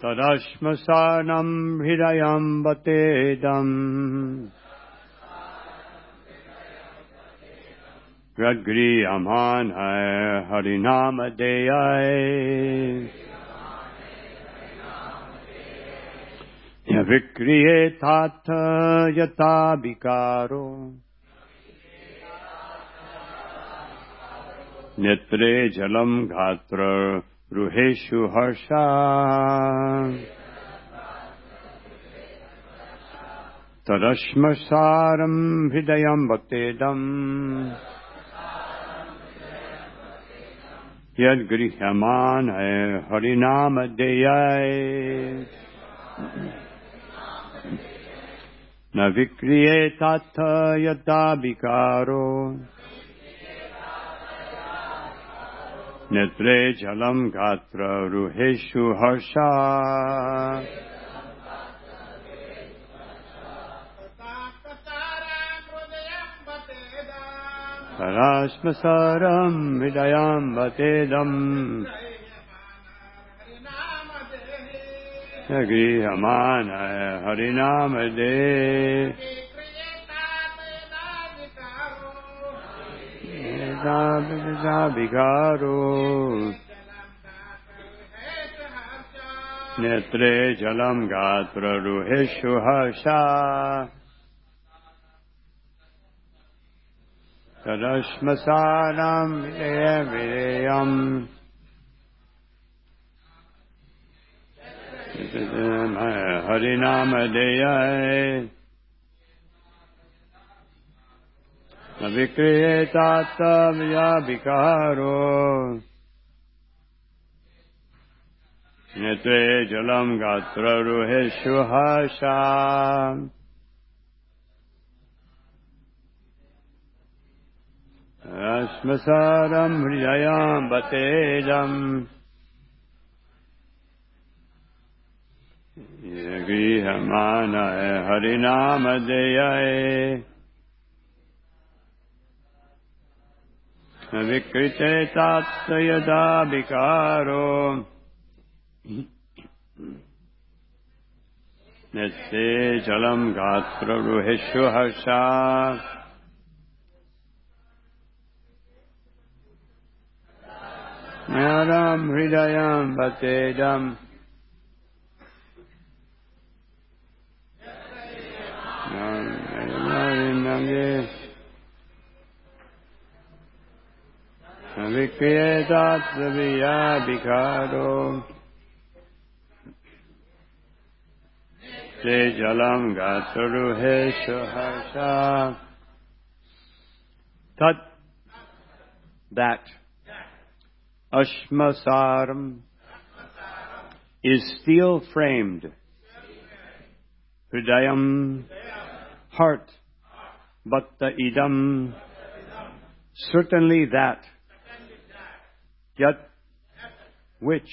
Tadashmasanam hridayam batedam Radgriyaman harinamadeyai Yavikriyetata yata vikaro Netre jalam gatra ruheshu harsha Tadashmasaram hridayam bhaktedam Yad grihaman harinamadeyai Navikriyetata yata vikaro Netre jalam gatra ruheshu harsha Parashmasaram hridayam batedam Grihamana harinamade Vikaro Netre jalam gatra ruheshu harsha Tadashmasaram videyam Harinamadeyai Navikriyetata vyabhikaro Netre jalam gatra ruheshu harsha Ashmasaram hridayam batedam Grihamana harinamadeyai Vikrite tatta yada vikaro Nette jalam gatra ruheshu harsha Naram hridayam batedam Navikriyetata vyabhikaro Te jalam gatra ruheshu harsha Tat that Ashmasaram is steel framed Hridayam heart Bhatta idam certainly that Yat which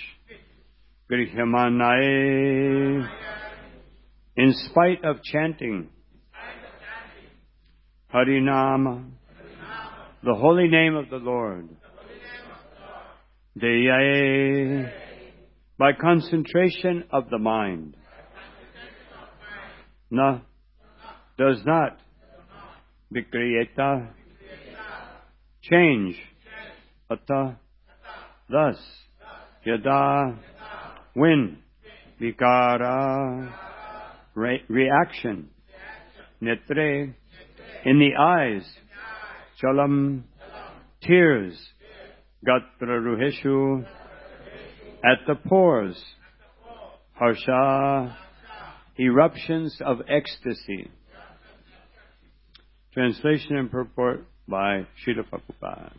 Grihamanae in spite of chanting Harinama the holy name of the Lord Deyae by concentration of the mind Na does not Vikriyeta change Atta thus Yada when Vikara reaction Netre in the eyes Chalam tears Gatra ruheshu at the pores Harsha eruptions of ecstasy. Translation and purport by Srila Prabhupada.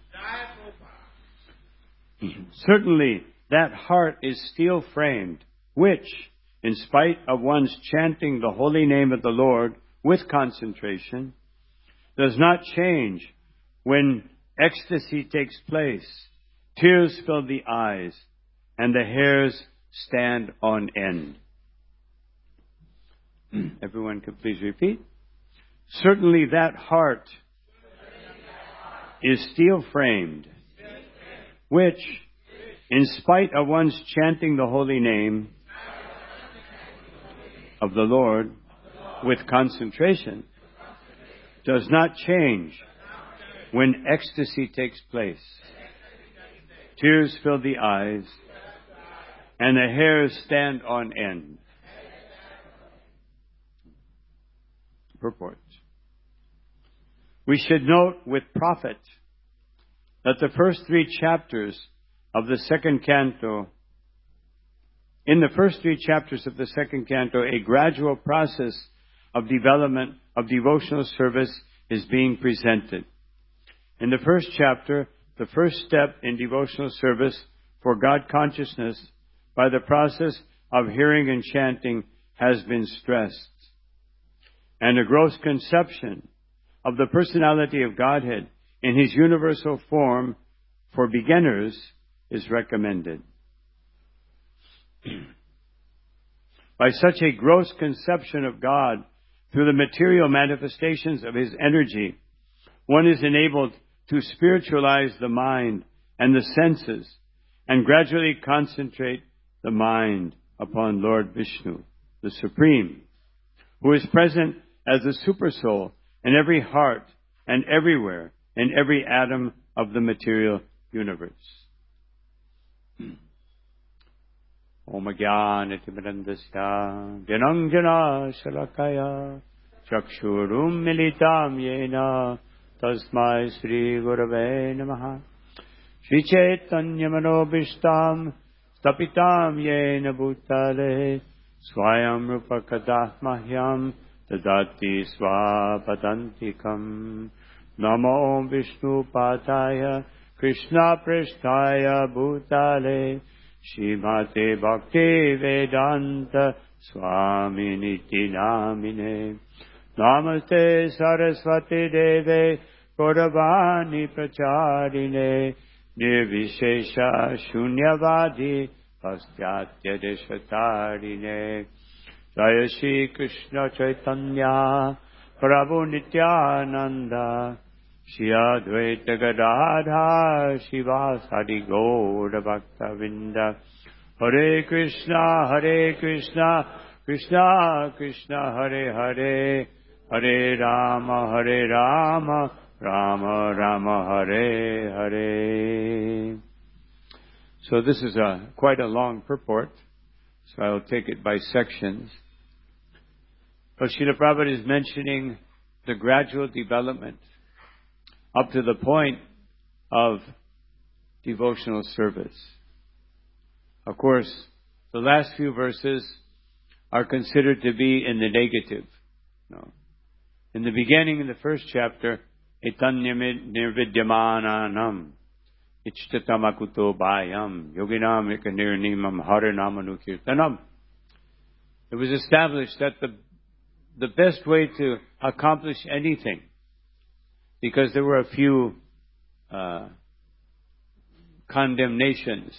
Certainly that heart is steel framed, which, in spite of one's chanting the holy name of the Lord with concentration, does not change when ecstasy takes place. Tears fill the eyes, and the hairs stand on end. Everyone could please repeat. Certainly that heart is steel framed, which, in spite of one's chanting the holy name, of the Lord with concentration does not change when ecstasy takes place. Tears fill the eyes and the hairs stand on end. Purport. We should note with profit that the first 3 chapters of the second canto, in the first 3 chapters of the second canto, a gradual process of development of devotional service is being presented. In the first chapter, the first step in devotional service for God consciousness by the process of hearing and chanting has been stressed. And a gross conception of the personality of Godhead in His universal form for beginners is recommended. By such a gross conception of God through the material manifestations of His energy, one is enabled to spiritualize the mind and the senses and gradually concentrate the mind upon Lord Vishnu, the Supreme, who is present as the Supersoul in every heart and everywhere in every atom of the material universe. Om Jnana-timirandasya Janang Shalakaya Chakshurum Militam Yena Tasmai Sri Gurave Namaha Shri Chaitanya Manobishtam Stapitam Yena Bhutale Swayam Rupa Kadah Mahyam Tadati Swapatantikam Namo Vishnu Padaya Krishna Pristhaya Bhutale Shrimate Bhakti Vedanta Swami Niti Namine Namaste Saraswati Deve Gauravani Pracharine Nirvishesha Shunyavadi Pastyatya Deshatarine Jaya Shri Krishna Chaitanya Prabhu Nityananda Shri Advaita Gadadhar Shivasadi Gaura Bhakta Vinda Hare Krishna Krishna Krishna Hare Hare Hare Rama Rama Rama Hare Hare. So this is quite a long purport, so I'll take it by sections. But Srila Prabhupada is mentioning the gradual development up to the point of devotional service. Of course, the last few verses are considered to be in the negative. No. In the beginning, in the first chapter, Etanyamid nirvidyamananam ichtatamakuto bhayam yoginam ekanirnimam harinamanukkirtanam. It was established that the best way to accomplish anything, because there were a few condemnations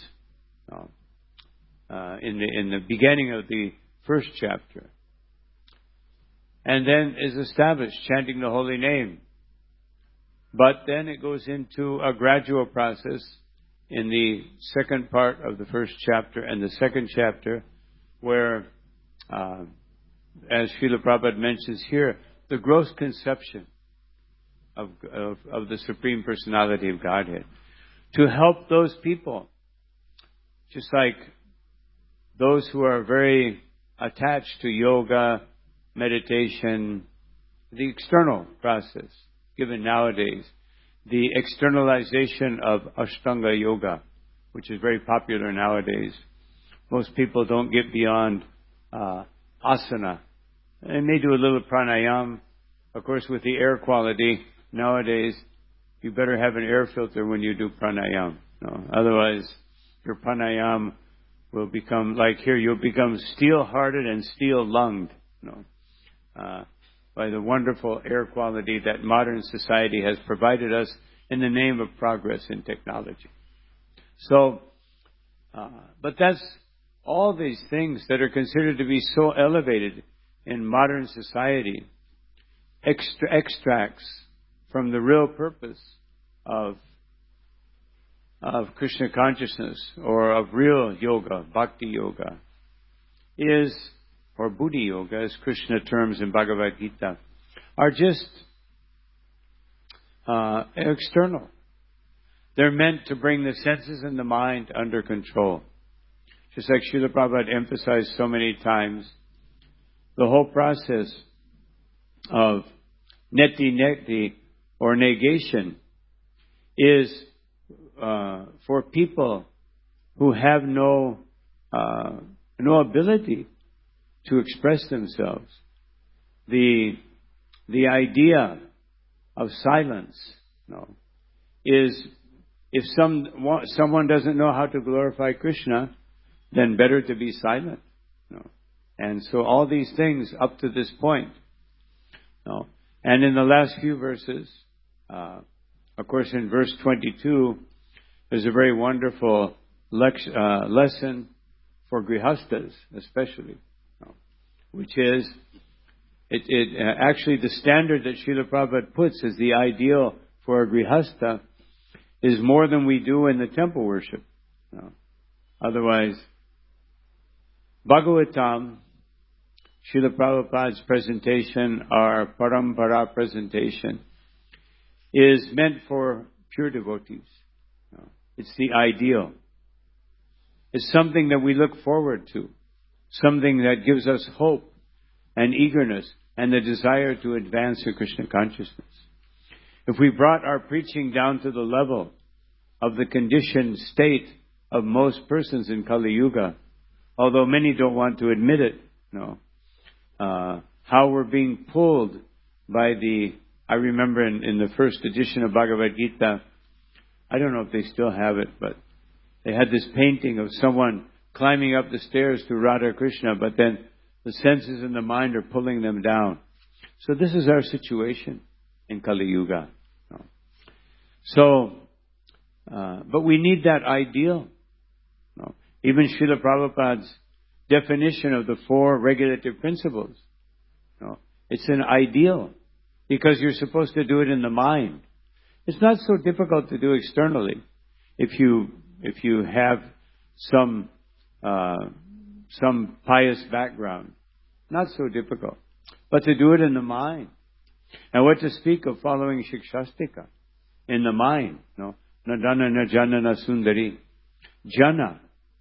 in the beginning of the first chapter. And then is established chanting the holy name. But then it goes into a gradual process in the second part of the first chapter and the second chapter where, as Srila Prabhupada mentions here, the gross conception of the Supreme Personality of Godhead, to help those people, just like those who are very attached to yoga, meditation, the external process given nowadays, the externalization of Ashtanga Yoga, which is very popular nowadays. Most people don't get beyond asana. They may do a little pranayam. Of course, with the air quality nowadays, you better have an air filter when you do pranayam. No, otherwise, your pranayam will become, like here, you'll become steel-hearted and steel-lunged. No. By the wonderful air quality that modern society has provided us in the name of progress in technology. So, but that's all these things that are considered to be so elevated in modern society, extracts from the real purpose of Krishna consciousness or of real yoga, bhakti yoga, is or Buddhi Yoga, as Krishna terms in Bhagavad Gita, are just external. They're meant to bring the senses and the mind under control. Just like Srila Prabhupada emphasized so many times, the whole process of neti or negation is for people who have no ability to express themselves. The idea of silence, is if someone doesn't know how to glorify Krishna, then better to be silent. And so all these things up to this point. And in the last few verses, of course in verse 22, there's a very wonderful lesson for Grihastas especially, which is, actually the standard that Srila Prabhupada puts as the ideal for a Grihasta is more than we do in the temple worship. Otherwise, Bhagavatam, Srila Prabhupada's presentation, our Parampara presentation, is meant for pure devotees. It's the ideal. It's something that we look forward to. Something that gives us hope and eagerness and the desire to advance the Krishna consciousness. If we brought our preaching down to the level of the conditioned state of most persons in Kali Yuga, although many don't want to admit it, how we're being pulled by I remember in the first edition of Bhagavad Gita, I don't know if they still have it, but they had this painting of someone climbing up the stairs to Radha Krishna, but then the senses and the mind are pulling them down. So this is our situation in Kali Yuga. But we need that ideal. Even Srila Prabhupada's definition of the 4 regulative principles, it's an ideal because you're supposed to do it in the mind. It's not so difficult to do externally if you have some pious background. Not so difficult. But to do it in the mind. And what to speak of following Shikshastika in the mind. Nadana na jana na sundari. Jana.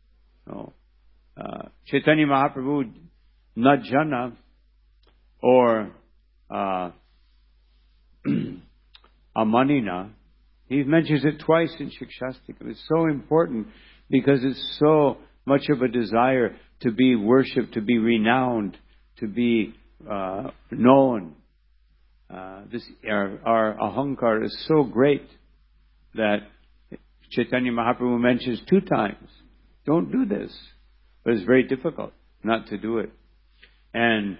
Chaitanya Mahaprabhu, not jana, or amanina. He mentions it twice in Shikshastika. It's so important because it's so much of a desire to be worshipped, to be renowned, to be known. Our ahankar is so great that Chaitanya Mahaprabhu mentions 2 times. Don't do this. But it's very difficult not to do it. And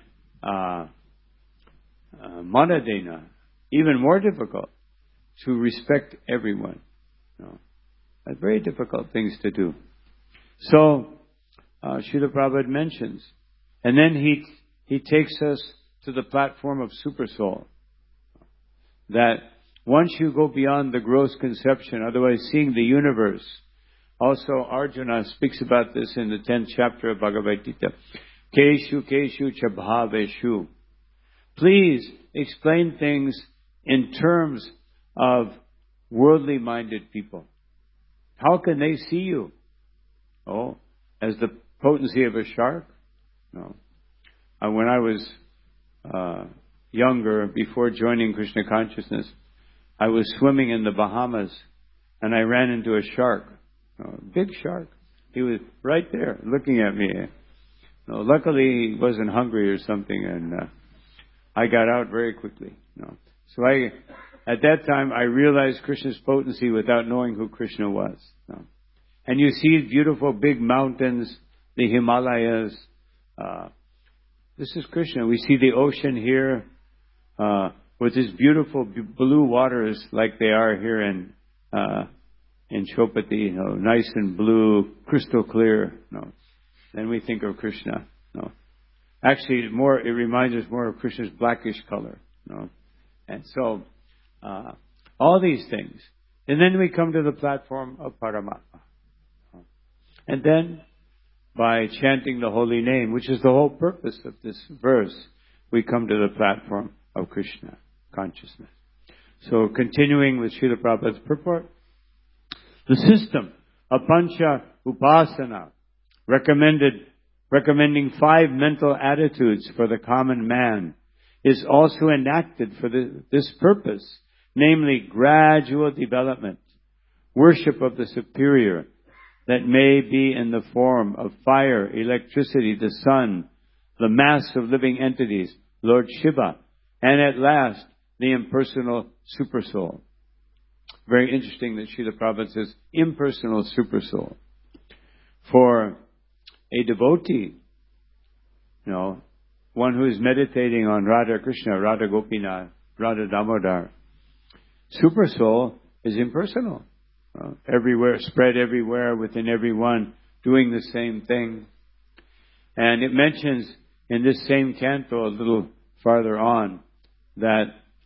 Manadena, even more difficult, to respect everyone. Very difficult things to do. So, Srila Prabhupada mentions, and then he takes us to the platform of Super Soul. That once you go beyond the gross conception, otherwise seeing the universe, also Arjuna speaks about this in the 10th chapter of Bhagavad Gita. Keshu keshu cha bhaveshu. Please explain things in terms of worldly minded people. How can they see you? As the potency of a shark? No. When I was younger, before joining Krishna consciousness, I was swimming in the Bahamas and I ran into a shark. Big shark. He was right there looking at me. Luckily he wasn't hungry or something, and I got out very quickly. So at that time I realized Krishna's potency without knowing who Krishna was. And you see beautiful big mountains, the Himalayas. This is Krishna. We see the ocean here with these beautiful blue waters like they are here in Chopati, nice and blue, crystal clear. Then we think of Krishna. Actually, it reminds us more of Krishna's blackish color. And so, all these things. And then we come to the platform of Paramatma. And then by chanting the holy name, which is the whole purpose of this verse, we come to the platform of Krishna consciousness. So continuing with Srila Prabhupada's purport, the system of Pancha Upasana, recommending 5 mental attitudes for the common man, is also enacted for this purpose, namely gradual development, worship of the superior, that may be in the form of fire, electricity, the sun, the mass of living entities, Lord Shiva, and at last, the impersonal supersoul. Very interesting that Srila Prabhupada says impersonal supersoul. For a devotee, one who is meditating on Radha Krishna, Radha Gopinath, Radha Damodar, supersoul is impersonal. Everywhere, spread everywhere, within everyone, doing the same thing. And it mentions in this same canto a little farther on that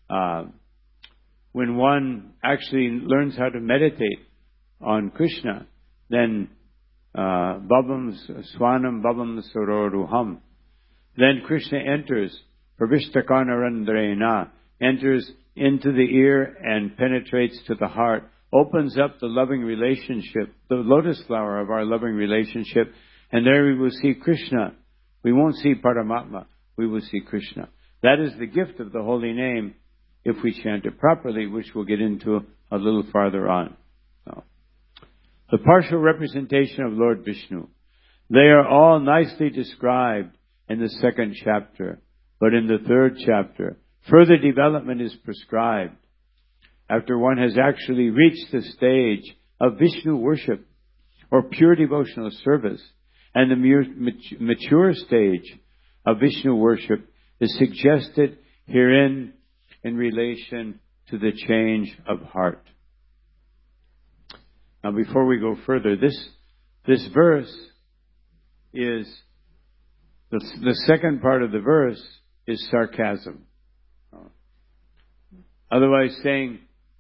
when one actually learns how to meditate on Krishna, then Bhavam Swanam Bhavam Sororuham, then Krishna enters, Pravishtakanarandrena, enters into the ear and penetrates to the heart, opens up the loving relationship, the lotus flower of our loving relationship, and there we will see Krishna. We won't see Paramatma, we will see Krishna. That is the gift of the holy name if we chant it properly, which we'll get into a little farther on. So, the partial representation of Lord Vishnu. They are all nicely described in the 2nd chapter, but in the 3rd chapter, further development is prescribed. After one has actually reached the stage of Vishnu worship or pure devotional service, and the mature stage of Vishnu worship is suggested herein in relation to the change of heart. Now, before we go further, this verse is, the second part of the verse is sarcasm. Otherwise saying,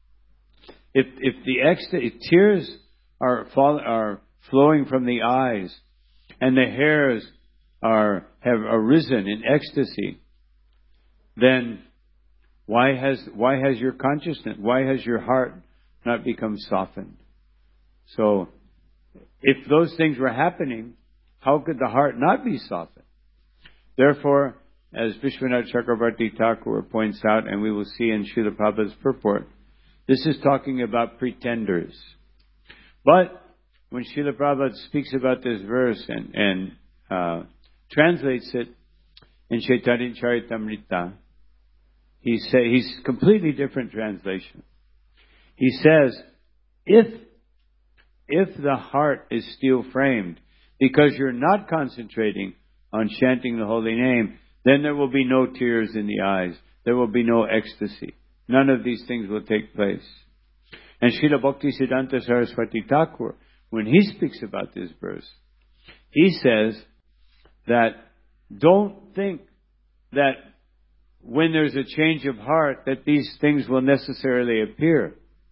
if tears are flowing from the eyes and the hairs have arisen in ecstasy, then why has your consciousness, why has your heart not become softened? So, if those things were happening, how could the heart not be softened? Therefore, as Vishwanath Chakravarti Thakur points out, and we will see in Srila Prabhupada's purport, this is talking about pretenders. But when Srila Prabhupada speaks about this verse and translates it in Chaitanya Charitamrita, he's completely different translation. He says, if the heart is steel framed, because you're not concentrating on chanting the holy name, then there will be no tears in the eyes. There will be no ecstasy. None of these things will take place. And Srila Bhaktisiddhanta Saraswati Thakur, when he speaks about this verse, he says that don't think that when there's a change of heart that these things will necessarily appear.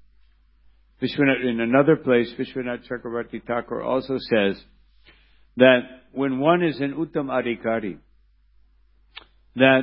In another place, Vishwanath Chakravarti Thakur also says that when one is in Uttam Adhikari, that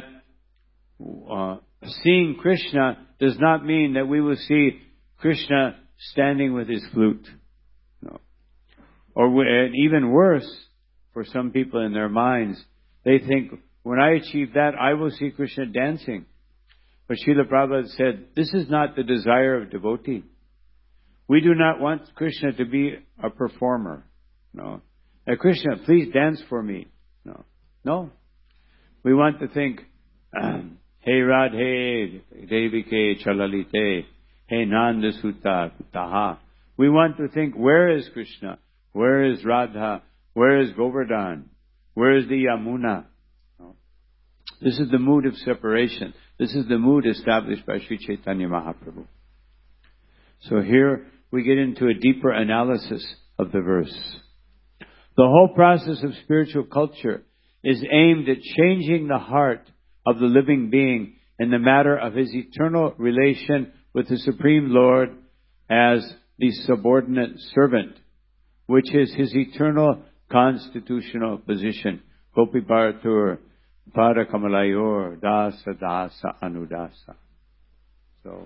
seeing Krishna does not mean that we will see Krishna standing with his flute. No. And even worse, for some people in their minds, they think, when I achieve that, I will see Krishna dancing. But Srila Prabhupada said, this is not the desire of devotee. We do not want Krishna to be a performer. No. Krishna, please dance for me. No. We want to think, Hey Radhe, Devike Chalalite, Hey Nanda Sutta Taha. We want to think, where is Krishna? Where is Radha? Where is Govardhan? Where is the Yamuna? No. This is the mood of separation. This is the mood established by Sri Chaitanya Mahaprabhu. So here we get into a deeper analysis of the verse. The whole process of spiritual culture is aimed at changing the heart of the living being in the matter of his eternal relation with the Supreme Lord as the subordinate servant, which is his eternal constitutional position. Gopi Bharatur, Pada Kamalayor, Dasa Dasa Anudasa. So,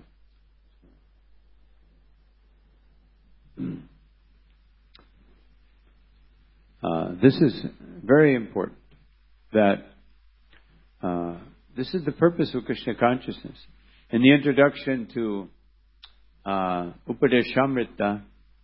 this is very important, that this is the purpose of Krishna consciousness. In the introduction to Upadeshamrita,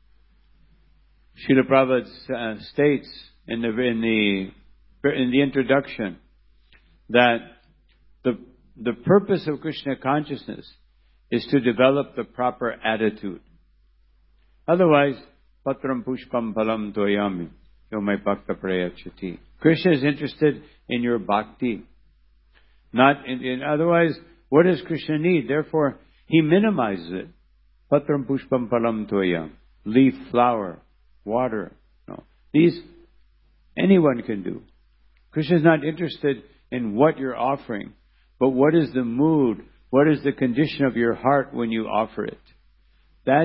Srila Prabhupada states in the introduction that the purpose of Krishna consciousness is to develop the proper attitude. Otherwise, patram pushpam phalam toyami yomai bhakta prayachati. Krishna is interested in your bhakti. Not in otherwise, what does Krishna need? Therefore, he minimizes it. Patram pushpam phalam toyam. Leaf, flower, water. No. These anyone can do. Krishna is not interested in what you're offering, but what is the mood, what is the condition of your heart when you offer it. That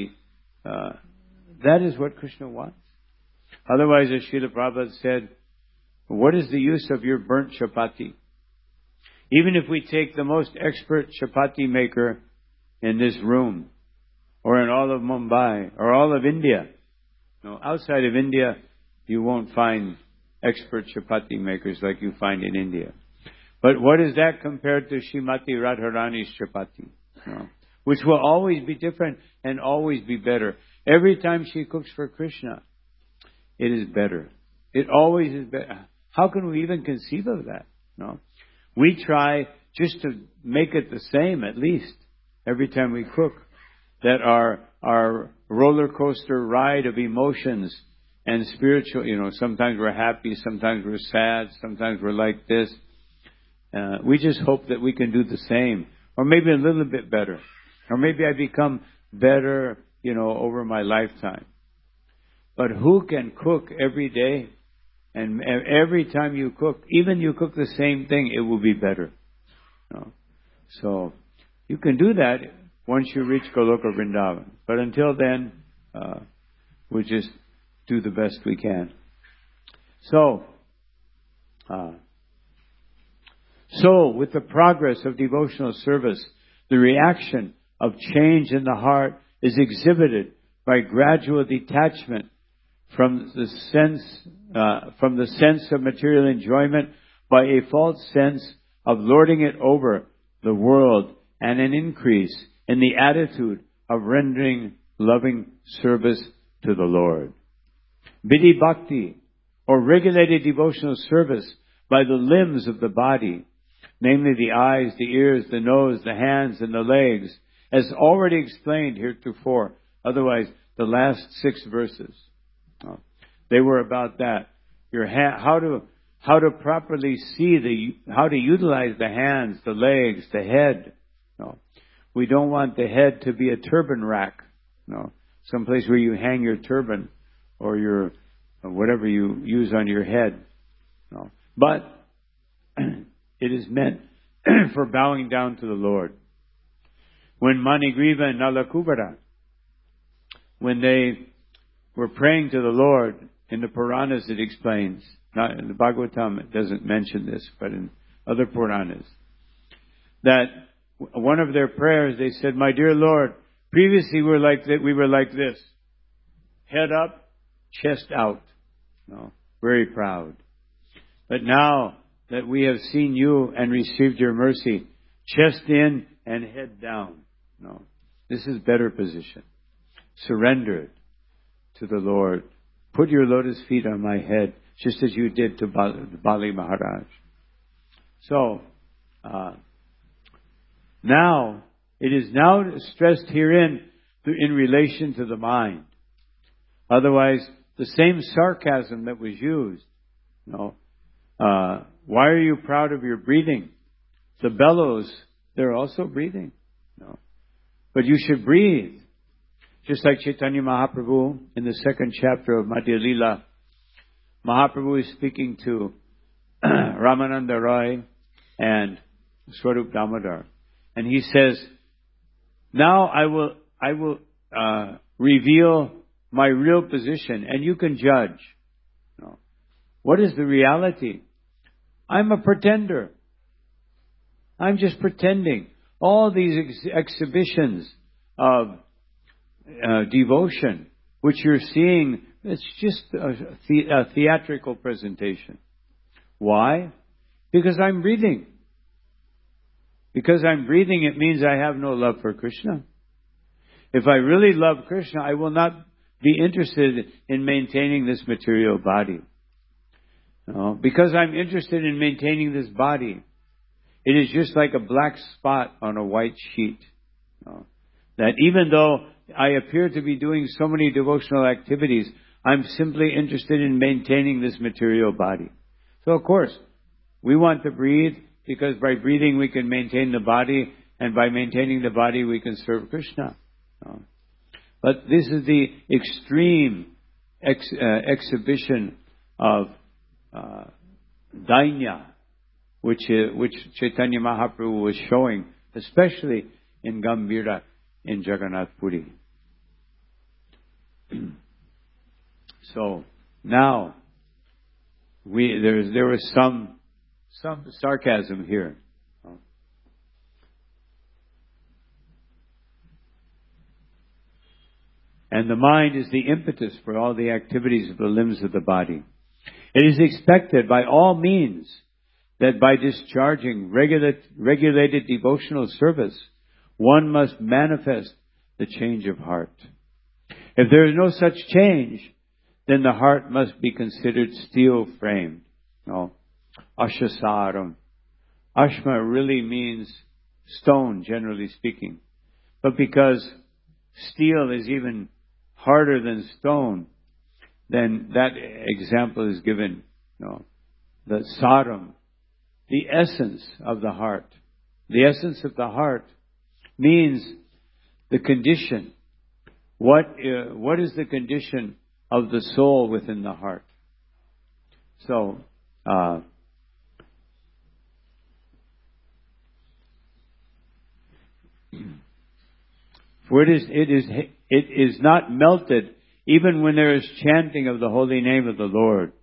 is what Krishna wants. Otherwise, as Srila Prabhupada said, what is the use of your burnt chapati? Even if we take the most expert chapati maker in this room, or in all of Mumbai, or all of India. No, outside of India, you won't find expert chapati makers like you find in India. But what is that compared to Srimati Radharani's chapati? No. Which will always be different and always be better. Every time she cooks for Krishna, it is better. It always is better. How can we even conceive of that? No. We try just to make it the same, at least, every time we cook. That our roller coaster ride of emotions and spiritual, sometimes we're happy, sometimes we're sad, sometimes we're like this. We just hope that we can do the same, or maybe a little bit better, or maybe I become better, over my lifetime. But who can cook every day? And every time you cook, even you cook the same thing, it will be better. So you can do that once you reach Goloka Vrindavan. But until then, we just do the best we can. So with the progress of devotional service, the reaction of change in the heart is exhibited by gradual detachment from the sense of material enjoyment, by a false sense of lording it over the world, and an increase in the attitude of rendering loving service to the Lord. Vidhi Bhakti, or regulated devotional service by the limbs of the body, namely the eyes, the ears, the nose, the hands, and the legs, as already explained heretofore. Otherwise, the last 6 verses, they were about that. How to properly see how to utilize the hands, the legs, the head. We don't want the head to be a turban rack. Someplace where you hang your turban or your whatever you use on your head. But it is meant for bowing down to the Lord. When Manigriva and Nalakubara, when they were praying to the Lord, in the Puranas it explains, not in the Bhagavatam it doesn't mention this, but in other Puranas, that one of their prayers, they said, "My dear Lord, previously we were like this, head up, chest out, very proud. But now that we have seen you and received your mercy, chest in and head down." This is better position. Surrender it to the Lord. Put your lotus feet on my head, just as you did to Bali Maharaj. So, now, it is now stressed herein in relation to the mind. Otherwise, the same sarcasm that was used, why are you proud of your breathing? The bellows, they're also breathing. But you should breathe. Just like Chaitanya Mahaprabhu in the 2nd chapter of Madhya Lila, Mahaprabhu is speaking to Ramananda Roy and Swarup Damodar. And he says, now I will reveal my real position and you can judge. What is the reality? I'm a pretender. I'm just pretending. All these exhibitions of devotion, which you're seeing, it's just a theatrical presentation. Why? Because I'm breathing. Because I'm breathing, it means I have no love for Krishna. If I really love Krishna, I will not be interested in maintaining this material body. No, because I'm interested in maintaining this body, it is just like a black spot on a white sheet. No, that even though I appear to be doing so many devotional activities, I'm simply interested in maintaining this material body. So of course, we want to breathe because by breathing we can maintain the body, and by maintaining the body we can serve Krishna. No. But this is the extreme exhibition of dainya, which Chaitanya Mahaprabhu was showing, especially in Gambhira in Jagannath Puri. So now there was some sarcasm here. And the mind is the impetus for all the activities of the limbs of the body. It is expected by all means that by discharging regulated devotional service, one must manifest the change of heart. If there is no such change, then the heart must be considered steel-framed. No, ashasaram. Ashma really means stone, generally speaking. But because steel is even harder than stone, then that example is given. No, the saram, the essence of the heart. The essence of the heart means the condition. What is the condition of the soul within the heart? So, for it is not melted even when there is chanting of the holy name of the Lord.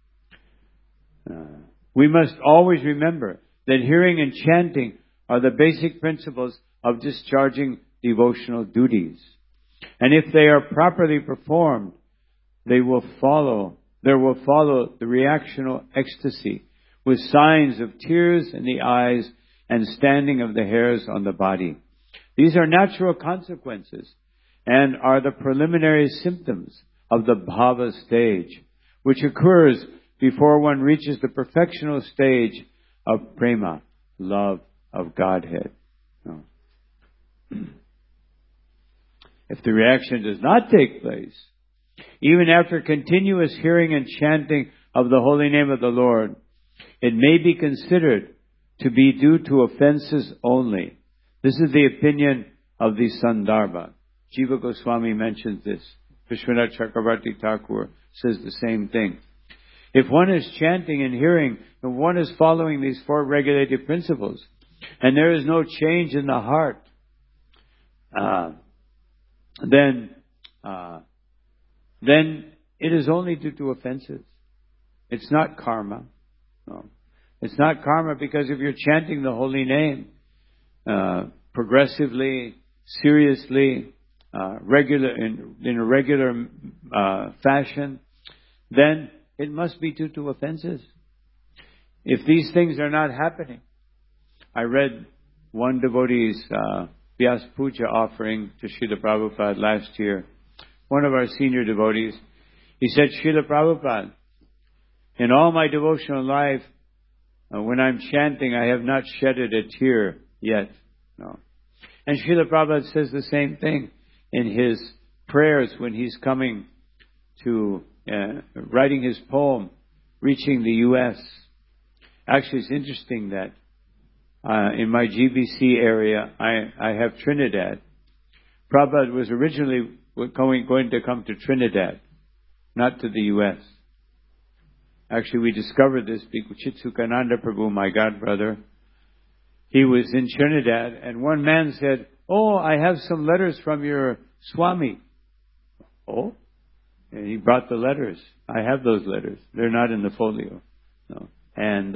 We must always remember that hearing and chanting are the basic principles of discharging devotional duties. And if they are properly performed, there will follow the reactional ecstasy with signs of tears in the eyes and standing of the hairs on the body. These are natural consequences and are the preliminary symptoms of the bhava stage, which occurs before one reaches the perfectional stage of prema, love of Godhead. No. If the reaction does not take place, even after continuous hearing and chanting of the holy name of the Lord, it may be considered to be due to offenses only. This is the opinion of the Sandarbha. Jiva Goswami mentions this. Vishwanath Chakravarti Thakur says the same thing. If one is chanting and hearing, and one is following these four regulative principles, and there is no change in the heart, then it is only due to offenses. It's not karma. No. It's not karma, because if you're chanting the holy name progressively, seriously, in a regular fashion, then it must be due to offenses. If these things are not happening, I read one devotee's Vyas Puja offering to Srila Prabhupada last year. One of our senior devotees, he said, Srila Prabhupada, in all my devotional life, when I'm chanting, I have not shedded a tear yet. No. And Srila Prabhupada says the same thing in his prayers when he's coming to writing his poem, Reaching the U.S. Actually, it's interesting that in my GBC area, I have Trinidad. Prabhupada was originally going to come to Trinidad, not to the U.S. Actually, we discovered this because Chitsukananda Prabhu, my godbrother, he was in Trinidad, and one man said, "Oh, I have some letters from your Swami." Oh? And he brought the letters. I have those letters. They're not in the folio. No. And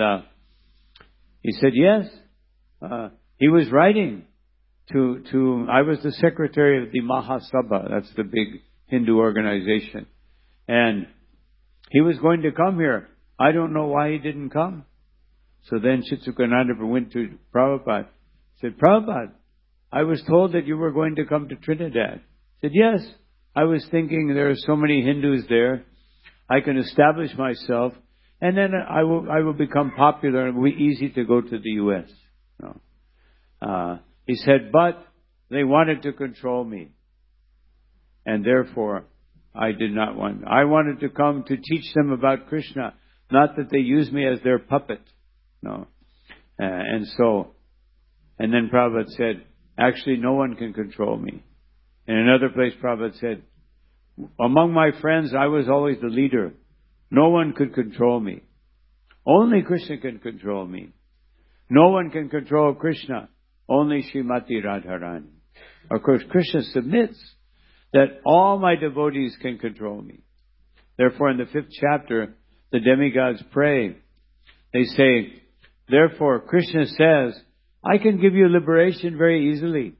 he said, yes. He was writing to I was the secretary of the Mahasabha. That's the big Hindu organization. And he was going to come here. I don't know why he didn't come. So then Chittsukananda went to Prabhupada. Said, Prabhupada, I was told that you were going to come to Trinidad. Said, yes. I was thinking there are so many Hindus there. I can establish myself, and then I will become popular, and it will be easy to go to the U.S. No. He said, but they wanted to control me, and therefore I did not want. I wanted to come to teach them about Krishna, not that they use me as their puppet. No. And then Prabhupada said, actually no one can control me. In another place, Prabhupada said, among my friends, I was always the leader. No one could control me. Only Krishna can control me. No one can control Krishna. Only Srimati Radharani. Of course, Krishna submits that all my devotees can control me. Therefore, in the 5th chapter, the demigods pray. They say, therefore, Krishna says, I can give you liberation very easily,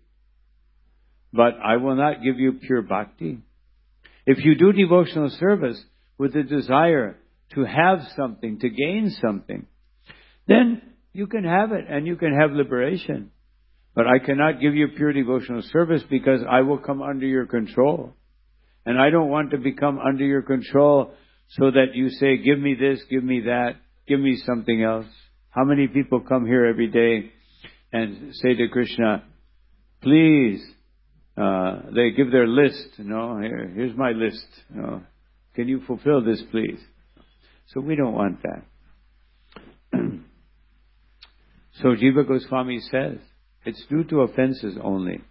but I will not give you pure bhakti. If you do devotional service with the desire to have something, to gain something, then you can have it and you can have liberation. But I cannot give you pure devotional service because I will come under your control. And I don't want to become under your control so that you say, give me this, give me that, give me something else. How many people come here every day and say to Krishna, please, they give their list, here's my list, can you fulfill this please? So we don't want that. So Jiva Goswami says, it's due to offenses only.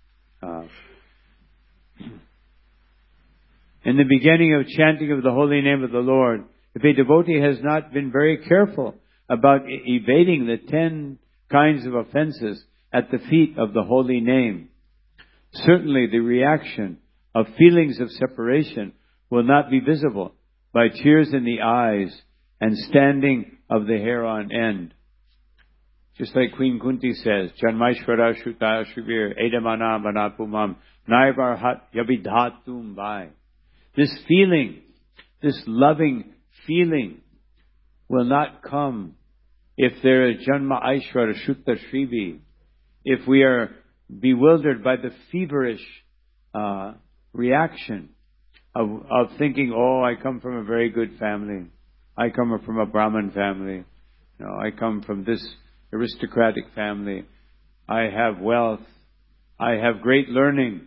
In the beginning of chanting of the holy name of the Lord, if a devotee has not been very careful about evading the 10 kinds of offenses at the feet of the holy name, certainly the reaction of feelings of separation will not be visible by tears in the eyes and standing of the hair on end. Just like Queen Kunti says, Janmaishvara Shuta Shubir Edamana Manapumam Naivarhat Yabidhatum Vai. This feeling, this loving feeling will not come if there is Janma Aishvara Shutta Shrivi, if we are bewildered by the feverish reaction of thinking, oh, I come from a very good family. I come from a Brahmin family. I come from this aristocratic family. I have wealth. I have great learning.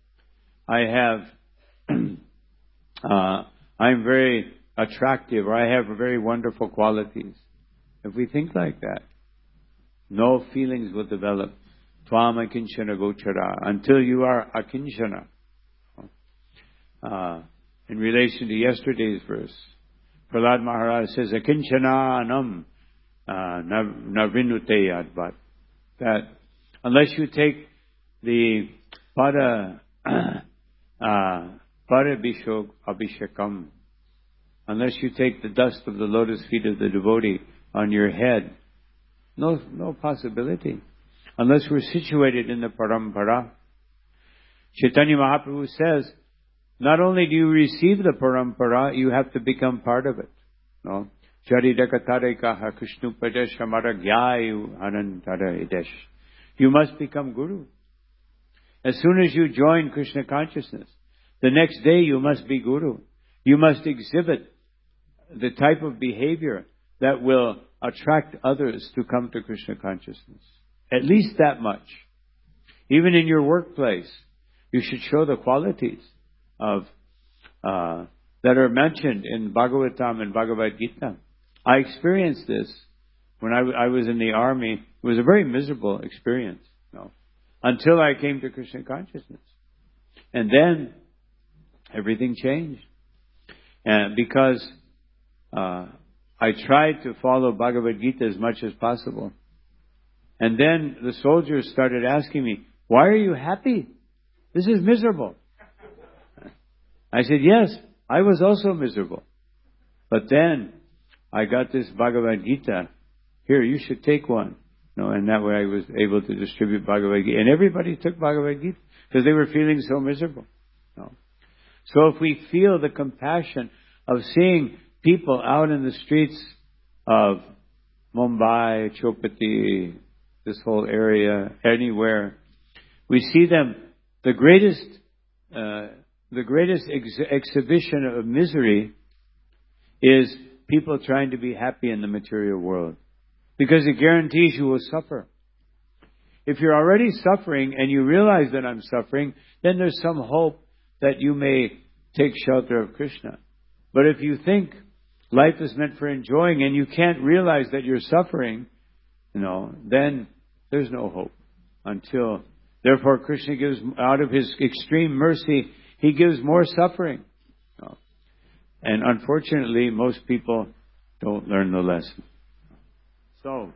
I'm very attractive, or I have very wonderful qualities. If we think like that, no feelings will develop. Tvam akinchana gochara, until you are akinchana. In relation to yesterday's verse, Prahlad Maharaj says, akinchana anam navinute yadvat. That unless you take the abhishekam, unless you take the dust of the lotus feet of the devotee on your head, no possibility. Unless we're situated in the parampara. Chaitanya Mahaprabhu says, not only do you receive the parampara, you have to become part of it. No? You must become guru. As soon as you join Krishna consciousness, the next day you must be guru. You must exhibit the type of behavior that will attract others to come to Krishna consciousness. At least that much. Even in your workplace, you should show the qualities of that are mentioned in Bhagavatam and Bhagavad Gita. I experienced this when I was in the army. It was a very miserable experience, until I came to Krishna consciousness. And then everything changed. And because I tried to follow Bhagavad Gita as much as possible. And then the soldiers started asking me, why are you happy? This is miserable. I said, yes, I was also miserable. But then I got this Bhagavad Gita. Here, you should take one. No, and that way I was able to distribute Bhagavad Gita. And everybody took Bhagavad Gita because they were feeling so miserable. No. So if we feel the compassion of seeing people out in the streets of Mumbai, Chopati, this whole area, anywhere, we see them, the greatest exhibition of misery is people trying to be happy in the material world. Because it guarantees you will suffer. If you're already suffering and you realize that I'm suffering, then there's some hope that you may take shelter of Krishna. But if you think life is meant for enjoying and you can't realize that you're suffering, then there's no hope until... Therefore, Krishna gives, out of His extreme mercy, He gives more suffering. And unfortunately, most people don't learn the lesson. So,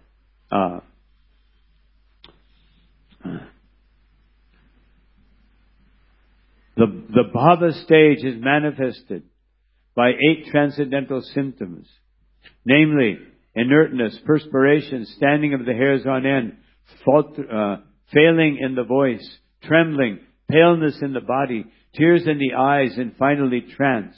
the bhava stage is manifested by 8 transcendental symptoms, namely inertness, perspiration, standing of the hairs on end, failing in the voice, trembling, paleness in the body, tears in the eyes, and finally trance.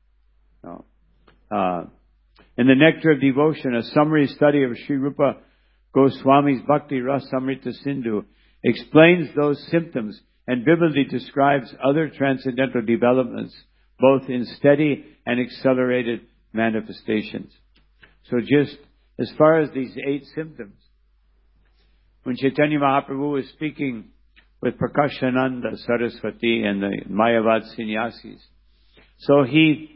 In the Nectar of Devotion, a summary study of Sri Rupa Goswami's Bhakti Rasamrita Sindhu explains those symptoms and vividly describes other transcendental developments, both in steady and accelerated manifestations. So just as far as these 8 symptoms, when Chaitanya Mahaprabhu was speaking with Prakashananda Saraswati and the Mayavad Sannyasis, so he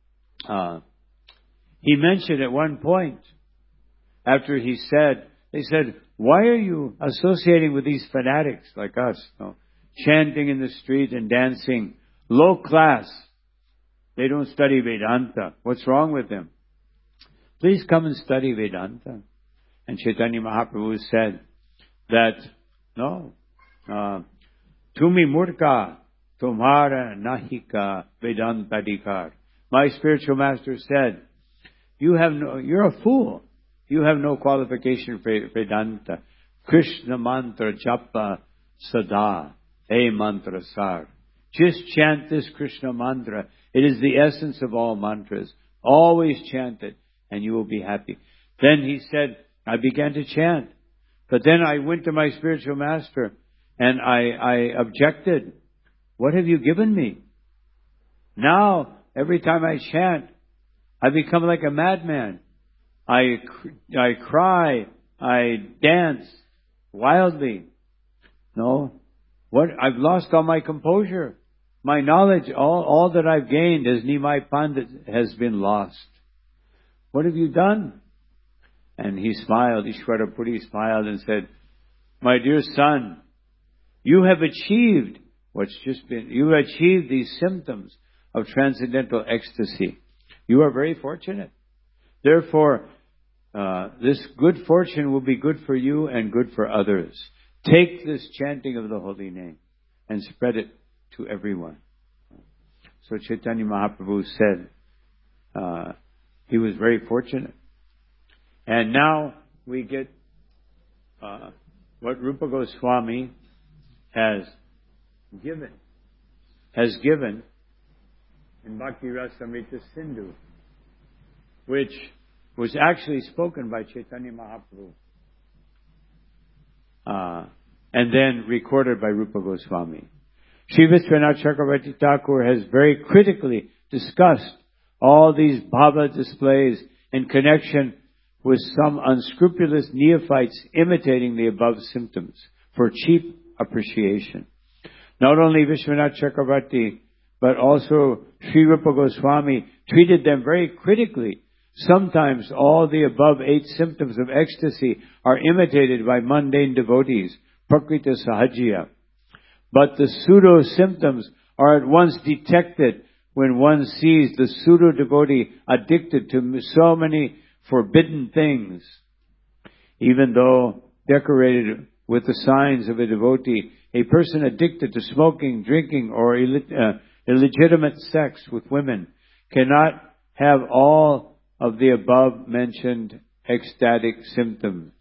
mentioned at one point, after they said, why are you associating with these fanatics like us? Chanting in the street and dancing, low class. They don't study Vedanta. What's wrong with them? Please come and study Vedanta. And Chaitanya Mahaprabhu said that, no, Tumi Murka, Tumhara Nahika Vedanta Dikar. My spiritual master said, you're a fool. You have no qualification for Vedanta. Krishna mantra japa sada, a mantra sar. Just chant this Krishna mantra. It is the essence of all mantras. Always chant it and you will be happy. Then he said, I began to chant. But then I went to my spiritual master and I objected. What have you given me? Now, every time I chant, I become like a madman. I cry. I dance wildly. No. What? I've lost all my composure. My knowledge, all that I've gained as Nimai Pandit has been lost. What have you done? And he smiled, Ishwara Puri smiled and said, my dear son, you have achieved you achieved these symptoms of transcendental ecstasy. You are very fortunate. Therefore, this good fortune will be good for you and good for others. Take this chanting of the holy name and spread it to everyone. So Chaitanya Mahaprabhu said he was very fortunate. And now we get what Rupa Goswami has given in Bhakti Rasamrita Sindhu, which was actually spoken by Chaitanya Mahaprabhu and then recorded by Rupa Goswami. Sri Vishwanath Chakravarti Thakur has very critically discussed all these bhava displays in connection with some unscrupulous neophytes imitating the above symptoms for cheap appreciation. Not only Vishwanath Chakravarti, but also Sri Rupa Goswami treated them very critically. Sometimes all the above 8 symptoms of ecstasy are imitated by mundane devotees, Prakrita Sahajya. But the pseudo-symptoms are at once detected when one sees the pseudo-devotee addicted to so many forbidden things. Even though decorated with the signs of a devotee, a person addicted to smoking, drinking, or illegitimate sex with women cannot have all of the above mentioned ecstatic symptoms.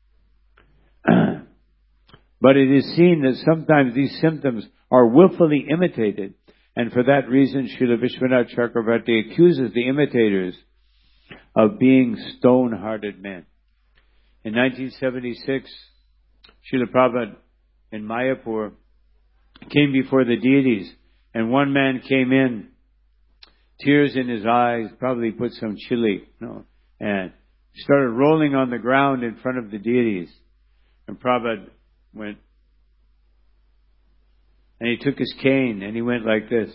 But it is seen that sometimes these symptoms are willfully imitated, and for that reason Srila Vishwanath Chakravarti accuses the imitators of being stone-hearted men. In 1976, Srila Prabhupada in Mayapur came before the deities, and one man came in, tears in his eyes, probably put some chili, and started rolling on the ground in front of the deities. And Prabhupada went, and he took his cane and he went like this.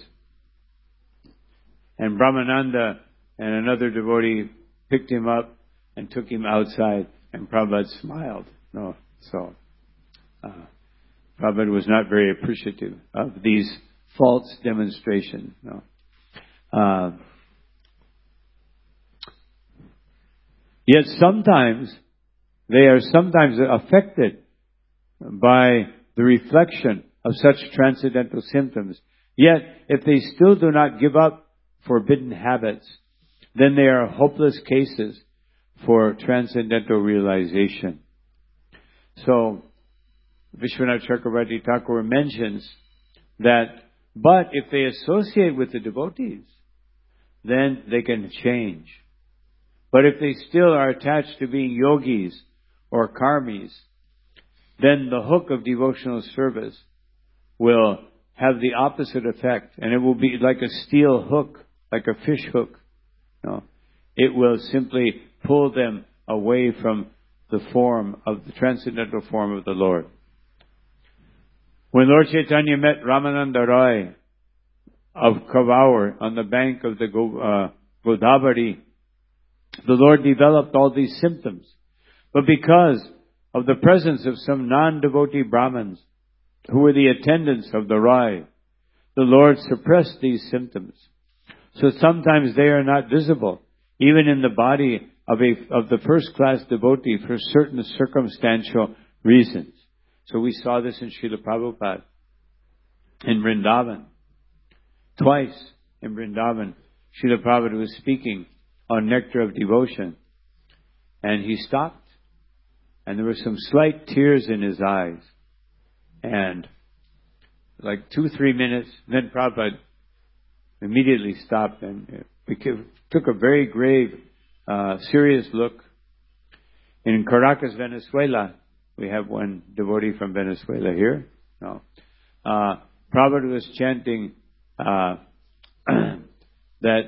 And Brahmananda and another devotee picked him up and took him outside, and Prabhupada smiled. Prabhupada was not very appreciative of these false demonstrations. Yet sometimes they are affected by the reflection of such transcendental symptoms. Yet, if they still do not give up forbidden habits, then they are hopeless cases for transcendental realization. So, Vishwanath Chakravarti Thakur mentions that, but if they associate with the devotees, then they can change. But if they still are attached to being yogis or karmis, then the hook of devotional service will have the opposite effect, and it will be like a steel hook, like a fish hook. It will simply pull them away from the form of the transcendental form of the Lord. When Lord Chaitanya met Ramananda Roy of Kavaur on the bank of the Godavari, the Lord developed all these symptoms. But because of the presence of some non-devotee Brahmins who were the attendants of the Rai, the Lord suppressed these symptoms. So sometimes they are not visible, even in the body of the first-class devotee for certain circumstantial reasons. So we saw this in Srila Prabhupada in Vrindavan. Twice in Vrindavan, Srila Prabhupada was speaking on Nectar of Devotion, and he stopped, and there were some slight tears in his eyes. And like 2-3 minutes, then Prabhupada immediately stopped and took a very grave, serious look. In Caracas, Venezuela, we have one devotee from Venezuela here. Prabhupada was chanting that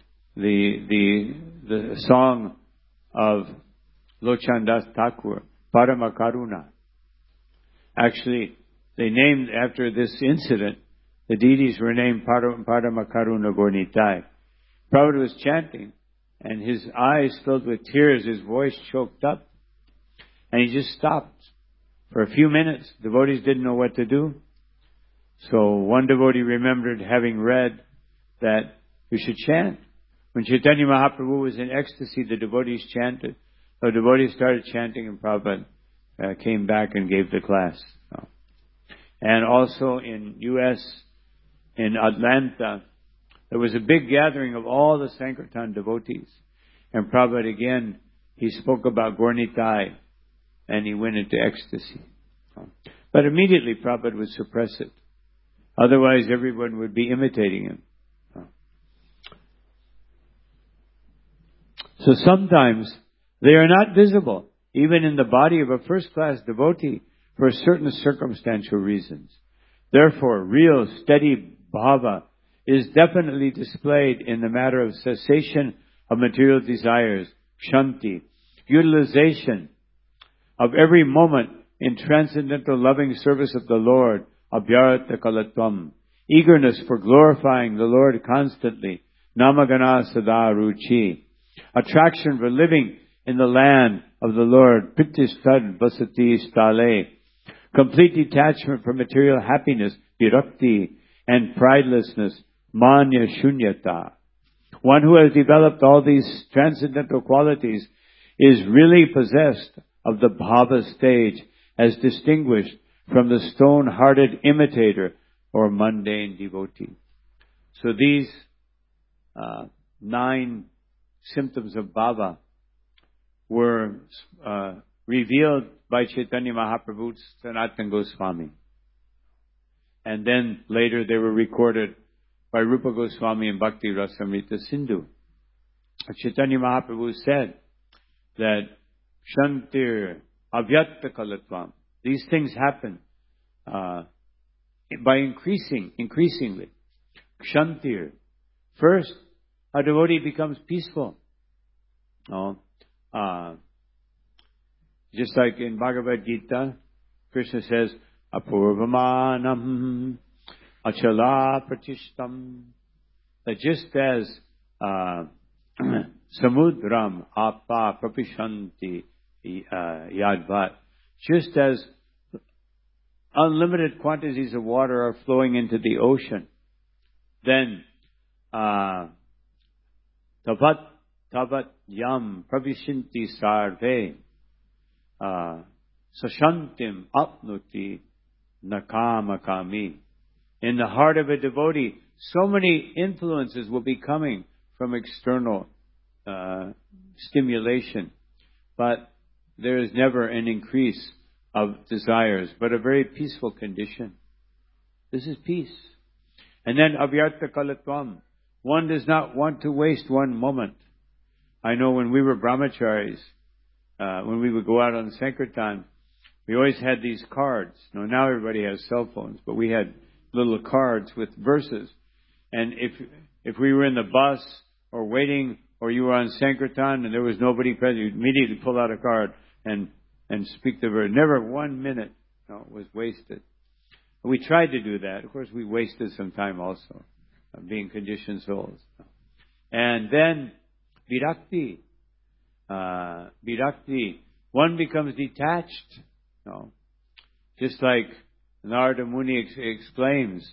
the song of Lochandas Thakur, Paramakaruna. Actually, they named, after this incident, the deities were named Paramakaruna Gornitai. Prabhupada was chanting, and his eyes filled with tears, his voice choked up, and he just stopped. For a few minutes, devotees didn't know what to do. So one devotee remembered having read that we should chant. When Chaitanya Mahaprabhu was in ecstasy, the devotees chanted. So devotees started chanting, and Prabhupada came back and gave the class. And also in U.S., in Atlanta, there was a big gathering of all the Sankirtan devotees. And Prabhupada again, he spoke about Gornitai, and he went into ecstasy. But immediately Prabhupada would suppress it. Otherwise everyone would be imitating him. So sometimes they are not visible, even in the body of a first-class devotee, for certain circumstantial reasons. Therefore, real, steady bhava is definitely displayed in the matter of cessation of material desires, kshanti, utilization of every moment in transcendental loving service of the Lord, abhyarata kalatvam, eagerness for glorifying the Lord constantly, namagana sada ruchi, attraction for living in the land of the Lord, pritistad vasati stale, complete detachment from material happiness, virakti, and pridelessness, manya shunyata. One who has developed all these transcendental qualities is really possessed of the bhava stage, as distinguished from the stone-hearted imitator or mundane devotee. So these 9 symptoms of bhava were revealed by Chaitanya Mahaprabhu to Sanatana Goswami. And then later they were recorded by Rupa Goswami and Bhakti Rasamrita Sindhu. Chaitanya Mahaprabhu said that Shantir Avyakta Kalatvam. These things happen by increasingly. Kshantir. First, a devotee becomes peaceful. Just like in Bhagavad Gita, Krishna says, Apurvamanam Achala Pratishtam. That just as Samudram Apa Prapishanti Yadvat, just as unlimited quantities of water are flowing into the ocean, then Tavat Yam Pravishinti Sarve Sashantim Apnuti Nakamakami. In the heart of a devotee, so many influences will be coming from external stimulation, but there is never an increase of desires, but a very peaceful condition. This is peace. And then avyarta kalatvam. One does not want to waste one moment. I know when we were brahmacharis, when we would go out on Sankirtan, we always had these cards. Now everybody has cell phones, but we had little cards with verses. And if we were in the bus or waiting, or you were on Sankirtan and there was nobody present, you'd immediately pull out a card and speak the verse. Never 1 minute was wasted. We tried to do that. Of course, we wasted some time also, being conditioned souls. And then virakti. Virakti. One becomes detached. Just like Narada Muni explains,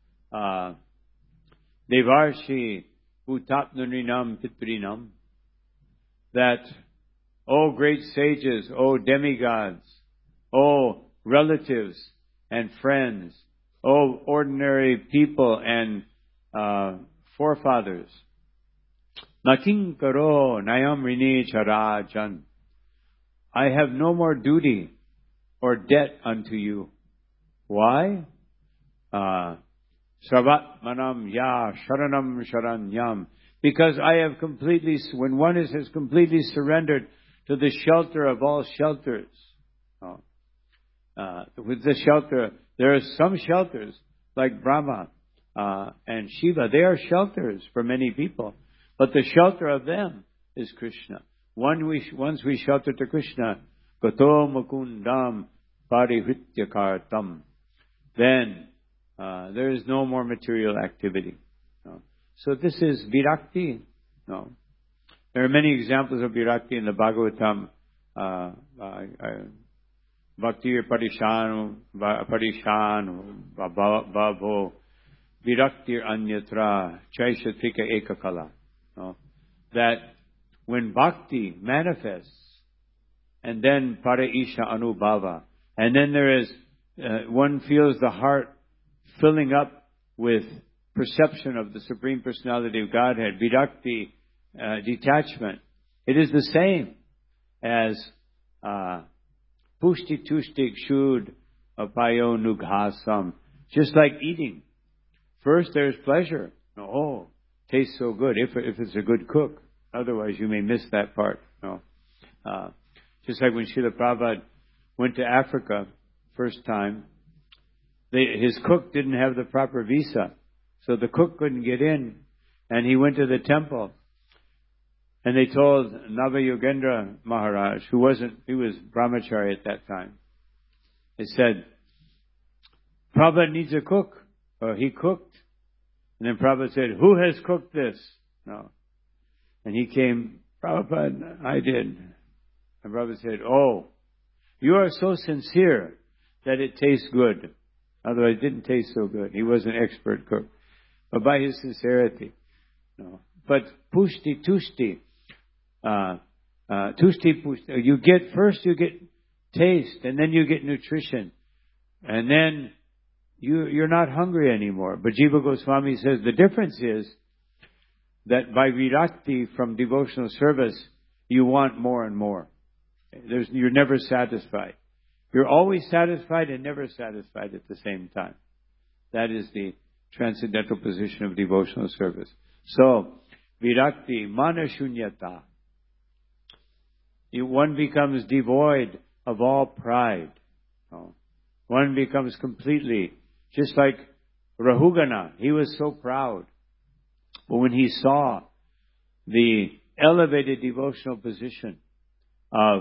Devarshi Utapnurinam Pitrinam, that, O great sages, O demigods, O relatives and friends, O ordinary people and forefathers, Naking karo nayam rini charajan. I have no more duty or debt unto you. Why? Sravat manam ya sharanam sharanyam. Because I have when one has completely surrendered to the shelter of all shelters. With the shelter, there are some shelters like Brahma and Shiva. They are shelters for many people. But the shelter of them is Krishna. Once we shelter to Krishna, Gato Mukundam Parihrityakartam, then there is no more material activity. So this is virakti. There are many examples of virakti in the Bhagavatam. Bhakti Parishanu Bhavo Viraktir Anyatra Chaishatrika Ekakala. That when bhakti manifests, and then Paraisha Anubhava, and then there is, one feels the heart filling up with perception of the Supreme Personality of Godhead, virakti, detachment. It is the same as pushti tushtik shud apayo nughasam. Just like eating. First there's pleasure. Oh, tastes so good if it's a good cook. Otherwise you may miss that part. Just like when Srila Prabhupada went to Africa first time, his cook didn't have the proper visa. So the cook couldn't get in, and he went to the temple. And they told Navayogendra Maharaj, he was brahmachari at that time. They said, Prabhupada needs a cook. He cooked. And then Prabhupada said, who has cooked this? No. And he came, Prabhupada, I did. And Prabhupada said, oh, you are so sincere that it tastes good. Otherwise it didn't taste so good. He was an expert cook. But by his sincerity. No. But pushti tushti. Tushti pushti. You get taste, and then you get nutrition. And then you're not hungry anymore. But Jiva Goswami says the difference is that by virakti from devotional service, you want more and more. You're never satisfied. You're always satisfied and never satisfied at the same time. That is the transcendental position of devotional service. So, virakti, manashunyata. One becomes devoid of all pride. One becomes completely, just like Rahugana, he was so proud. But when he saw the elevated devotional position of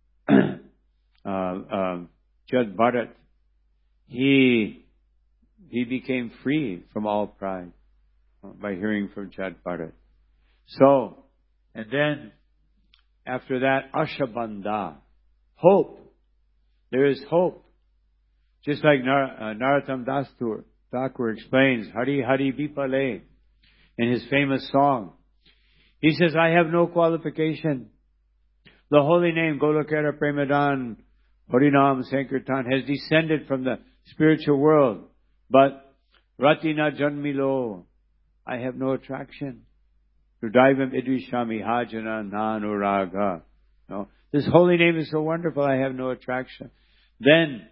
Jad Bharat, he became free from all pride by hearing from Jad Bharat. So, and then after that, Ashabandha, hope. There is hope. Just like Narottam Das Thakur explains, Hari Hari Bipale, in his famous song. He says, I have no qualification. The holy name, Golokara Premadan, Harinam Sankirtan, has descended from the spiritual world. But Ratina Janmilo, I have no attraction. Rudaivam Idvishami Hajana Nanuraga. No. This holy name is so wonderful, I have no attraction. Then,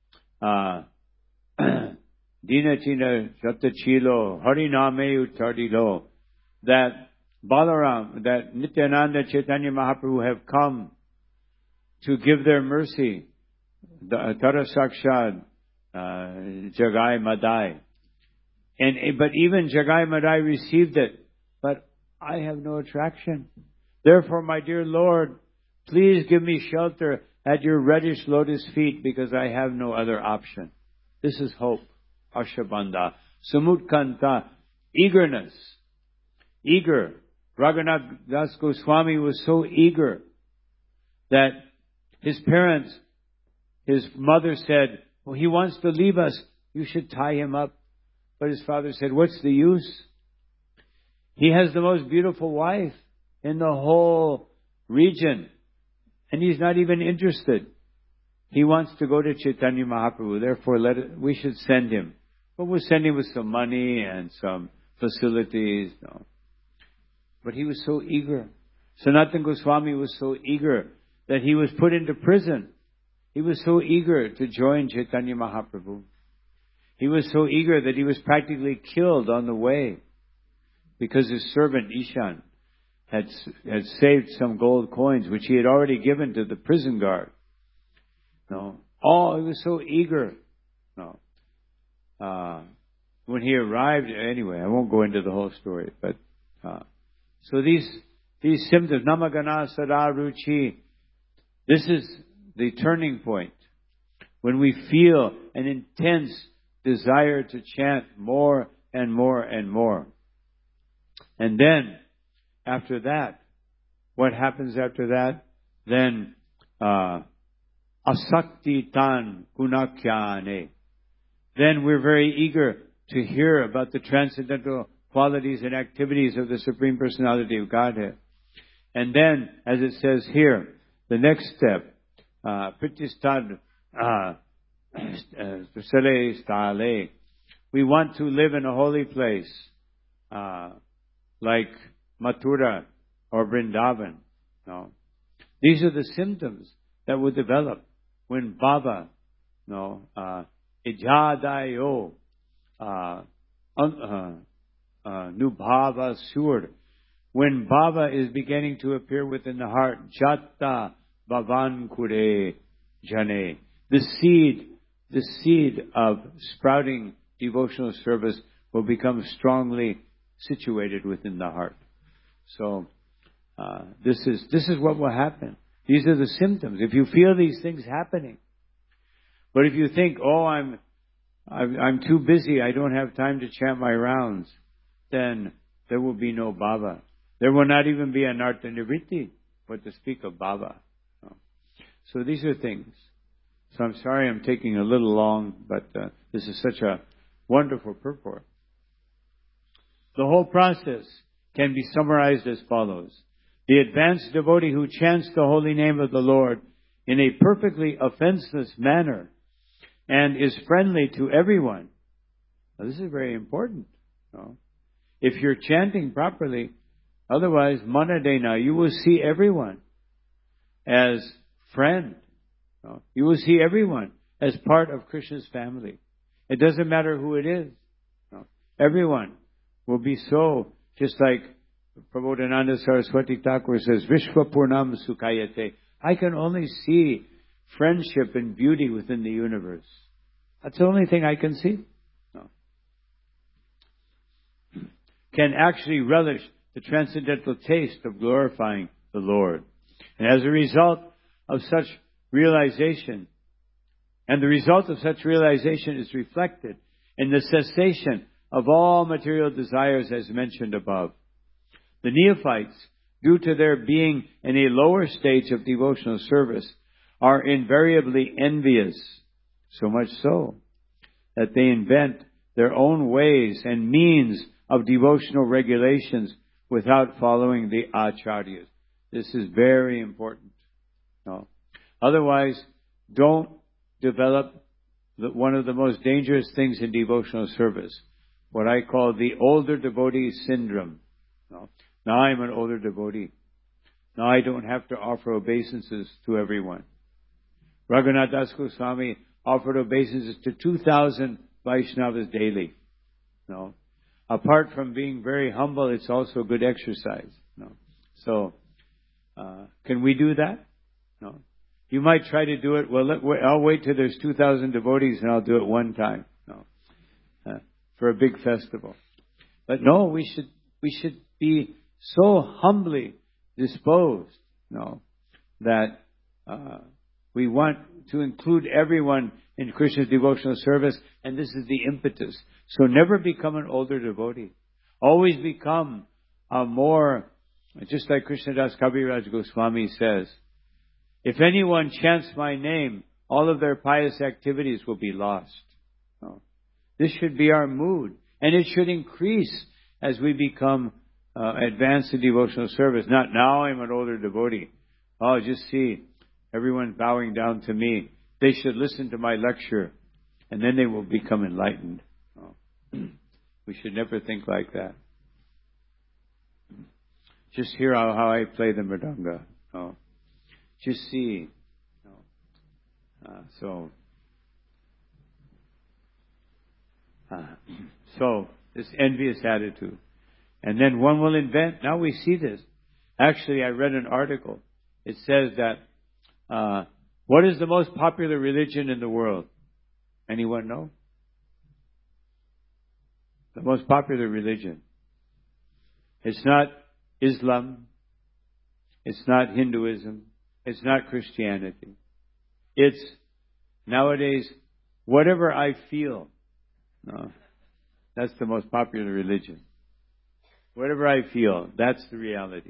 Dinatina Jatachilo, Hariname Uttardilo, that Balaram, that Nityananda Chaitanya Mahaprabhu have come to give their mercy, the Tara Sakshad, Jagai Madai. But even Jagai Madai received it, but I have no attraction. Therefore, my dear Lord, please give me shelter at your reddish lotus feet because I have no other option. This is hope. Ashabandha. Samutkanta. Eagerness. Eager. Raghunath Das Goswami was so eager that his parents, his mother said, well, he wants to leave us. You should tie him up. But his father said, what's the use? He has the most beautiful wife in the whole region. And he's not even interested. He wants to go to Chaitanya Mahaprabhu. Therefore, we should send him. But we'll send him with some money and some facilities. No. But he was so eager. Sanatana Goswami was so eager that he was put into prison. He was so eager to join Chaitanya Mahaprabhu. He was so eager that he was practically killed on the way because his servant Ishan had saved some gold coins which he had already given to the prison guard. No. He was so eager. No. When he arrived, anyway, I won't go into the whole story, but so these symptoms, Namagana Sada Ruchi, this is the turning point when we feel an intense desire to chant more and more and more. And then, after that, what happens after that? Then, Asakti Tan Gunakyane. Then we're very eager to hear about the transcendental qualities and activities of the Supreme Personality of Godhead. And then, as it says here, the next step, Pritistad Sele Stale. We want to live in a holy place, like Mathura or Vrindavan. No. These are the symptoms that will develop when Baba, Ijadayo, Nubhava Sur, when Baba is beginning to appear within the heart, Jatta Bhavan Kure Jane, the seed of sprouting devotional service will become strongly situated within the heart. So, this is what will happen. These are the symptoms. If you feel these things happening, but if you think, I'm too busy, I don't have time to chant my rounds, then there will be no Baba. There will not even be an Anartha Nivritti, but to speak of Baba. So these are things. So I'm sorry I'm taking a little long, but this is such a wonderful purport. The whole process can be summarized as follows. The advanced devotee who chants the holy name of the Lord in a perfectly offenseless manner and is friendly to everyone. Now, this is very important. If you're chanting properly, Otherwise, manadena, you will see everyone as friend. No? You will see everyone as part of Krishna's family. It doesn't matter who it is. No? Everyone will be so, just like Prabodhananda Saraswati Thakur says, Vishwapurnam Sukhayate. I can only see friendship and beauty within the universe. That's the only thing I can see. No. Can actually relish the transcendental taste of glorifying the Lord. And as a result of such realization, and the result of such realization is reflected in the cessation of all material desires as mentioned above. The neophytes, due to their being in a lower stage of devotional service, are invariably envious, so much so that they invent their own ways and means of devotional regulations without following the acharyas. This is very important. No. Otherwise, don't develop one of the most dangerous things in devotional service, what I call the older devotee syndrome. No. Now I'm an older devotee. Now I don't have to offer obeisances to everyone. Raghunath Das Goswami offered obeisances to 2,000 Vaishnavas daily. No. Apart from being very humble, it's also good exercise. No. So, can we do that? No. You might try to do it. Well, I'll wait till there's 2,000 devotees and I'll do it one time. No. For a big festival. But no, we should be so humbly disposed, no, that we want to include everyone in Krishna's devotional service, and this is the impetus. So never become an older devotee. Always become a more, just like Krishnadas Kaviraj Goswami says, if anyone chants my name, all of their pious activities will be lost. No. This should be our mood, and it should increase as we become advanced in devotional service. Not now I'm an older devotee. Oh, just see, everyone bowing down to me. They should listen to my lecture, and then they will become enlightened. Oh. We should never think like that. Just hear how I play the mridanga. Oh. Just see. So this envious attitude. And then one will invent, now we see this. Actually, I read an article. It says that, what is the most popular religion in the world? Anyone know? The most popular religion. It's not Islam. It's not Hinduism. It's not Christianity. It's nowadays whatever I feel. No, that's the most popular religion. Whatever I feel, that's the reality.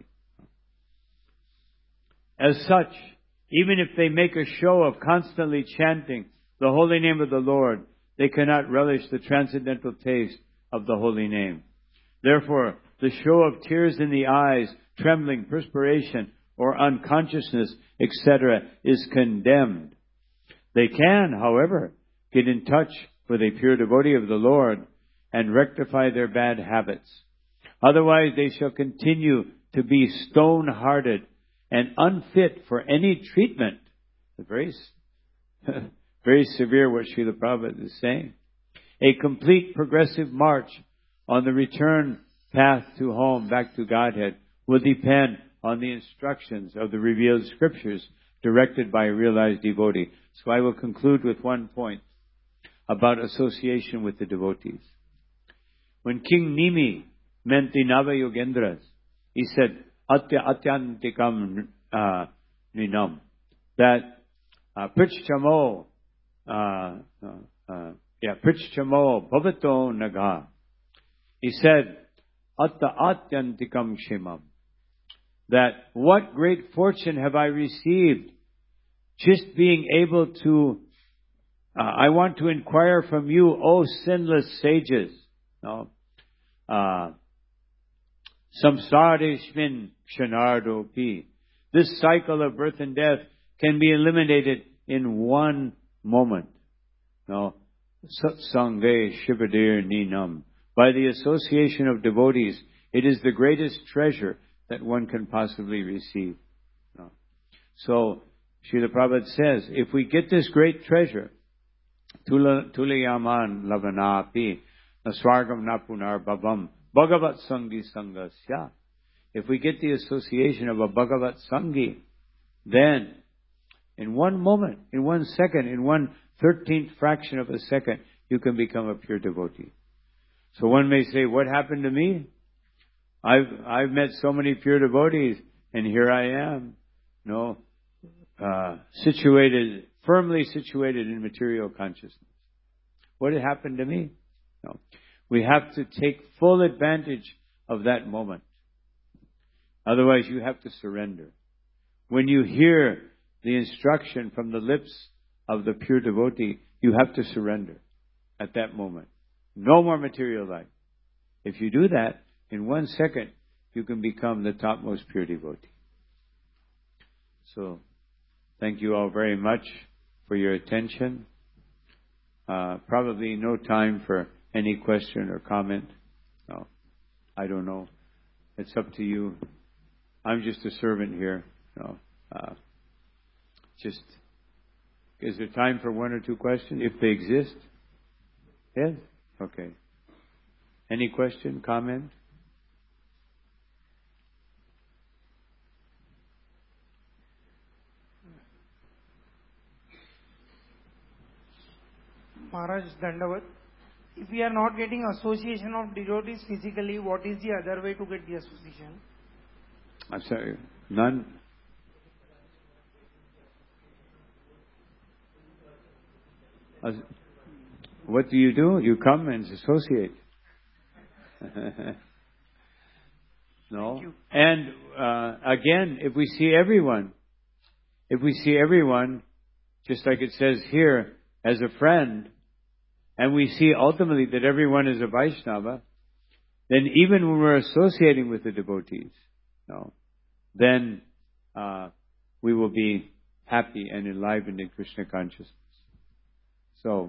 As such, even if they make a show of constantly chanting the holy name of the Lord, they cannot relish the transcendental taste of the holy name. Therefore, the show of tears in the eyes, trembling, perspiration, or unconsciousness, etc., is condemned. They can, however, get in touch with a pure devotee of the Lord and rectify their bad habits. Otherwise, they shall continue to be stone-hearted and unfit for any treatment. Very, very severe what Srila Prabhupada is saying. A complete progressive march on the return path to home, back to Godhead, will depend on the instructions of the revealed scriptures directed by a realized devotee. So I will conclude with one point about association with the devotees. When King Nimi met the Navayogendras, he said, Atyantikam Ninam, that Prichchamo Bhavato Naga. He said, Atyantikam Shimam, that what great fortune have I received just being able to, I want to inquire from you, O sinless sages. No? Samsarishmin Kshanardopi. This cycle of birth and death can be eliminated in one moment. No? Satsange Shivadir Ninam. By the association of devotees, it is the greatest treasure that one can possibly receive. No. So, Srila Prabhupada says, if we get this great treasure, Tulayaman lavanapi, naswargam napunar babam, bhagavat sangi sangasya. If we get the association of a Bhagavat Sangi, then in one moment, in 1 second, in 1/13th fraction of a second, you can become a pure devotee. So one may say, what happened to me? I've met so many pure devotees, and here I am, firmly situated in material consciousness. What had happened to me? No. We have to take full advantage of that moment. Otherwise, you have to surrender. When you hear the instruction from the lips of the pure devotee, you have to surrender at that moment. No more material life. If you do that, in 1 second, you can become the topmost pure devotee. So, thank you all very much for your attention. Probably no time for any question or comment. No, I don't know. It's up to you. I'm just a servant here. No, is there time for 1 or 2 questions if they exist? Yes? Okay. Any question, comment? Maharaj Dandavat, if we are not getting association of devotees physically, what is the other way to get the association? I'm sorry, none? What do? You come and associate. No? And again, if we see everyone, just like it says here, as a friend, and we see ultimately that everyone is a Vaishnava, then even when we're associating with the devotees, then we will be happy and enlivened in Krishna consciousness. So,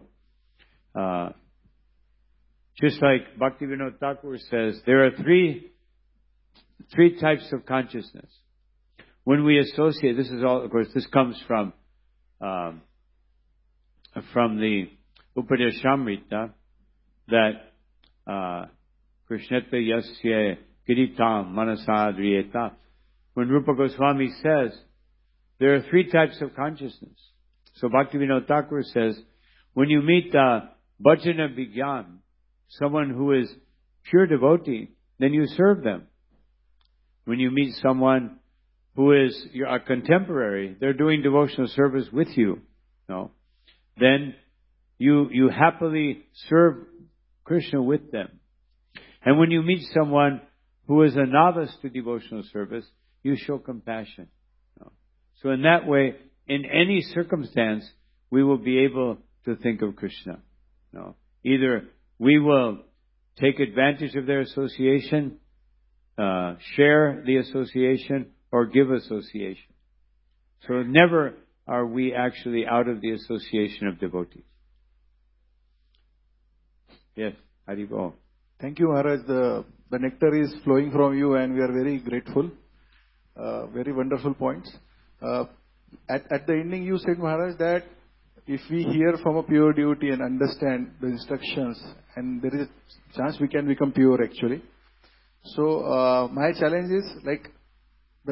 just like Bhaktivinoda Thakur says, there are three types of consciousness. When we associate, this is all, of course, this comes from the Upadeshamrita, that Krishneta yasya kiritam manasadriyeta. When Rupa Goswami says, there are 3 types of consciousness. So Bhaktivinoda Thakur says, when you meet Bhajana Vigyan, someone who is pure devotee, then you serve them. When you meet someone who is a contemporary, they're doing devotional service with you, then you happily serve Krishna with them. And when you meet someone who is a novice to devotional service, you show compassion. So in that way, in any circumstance, we will be able to think of Krishna. Either we will take advantage of their association, share the association, or give association. So never are we actually out of the association of devotees. Yes, Haribol. Thank you, Maharaj. The nectar is flowing from you and we are very grateful. Very wonderful points. At the ending you said, Maharaj, that if we hear from a pure devotee and understand the instructions, and there is a chance we can become pure actually. So my challenge is, like, the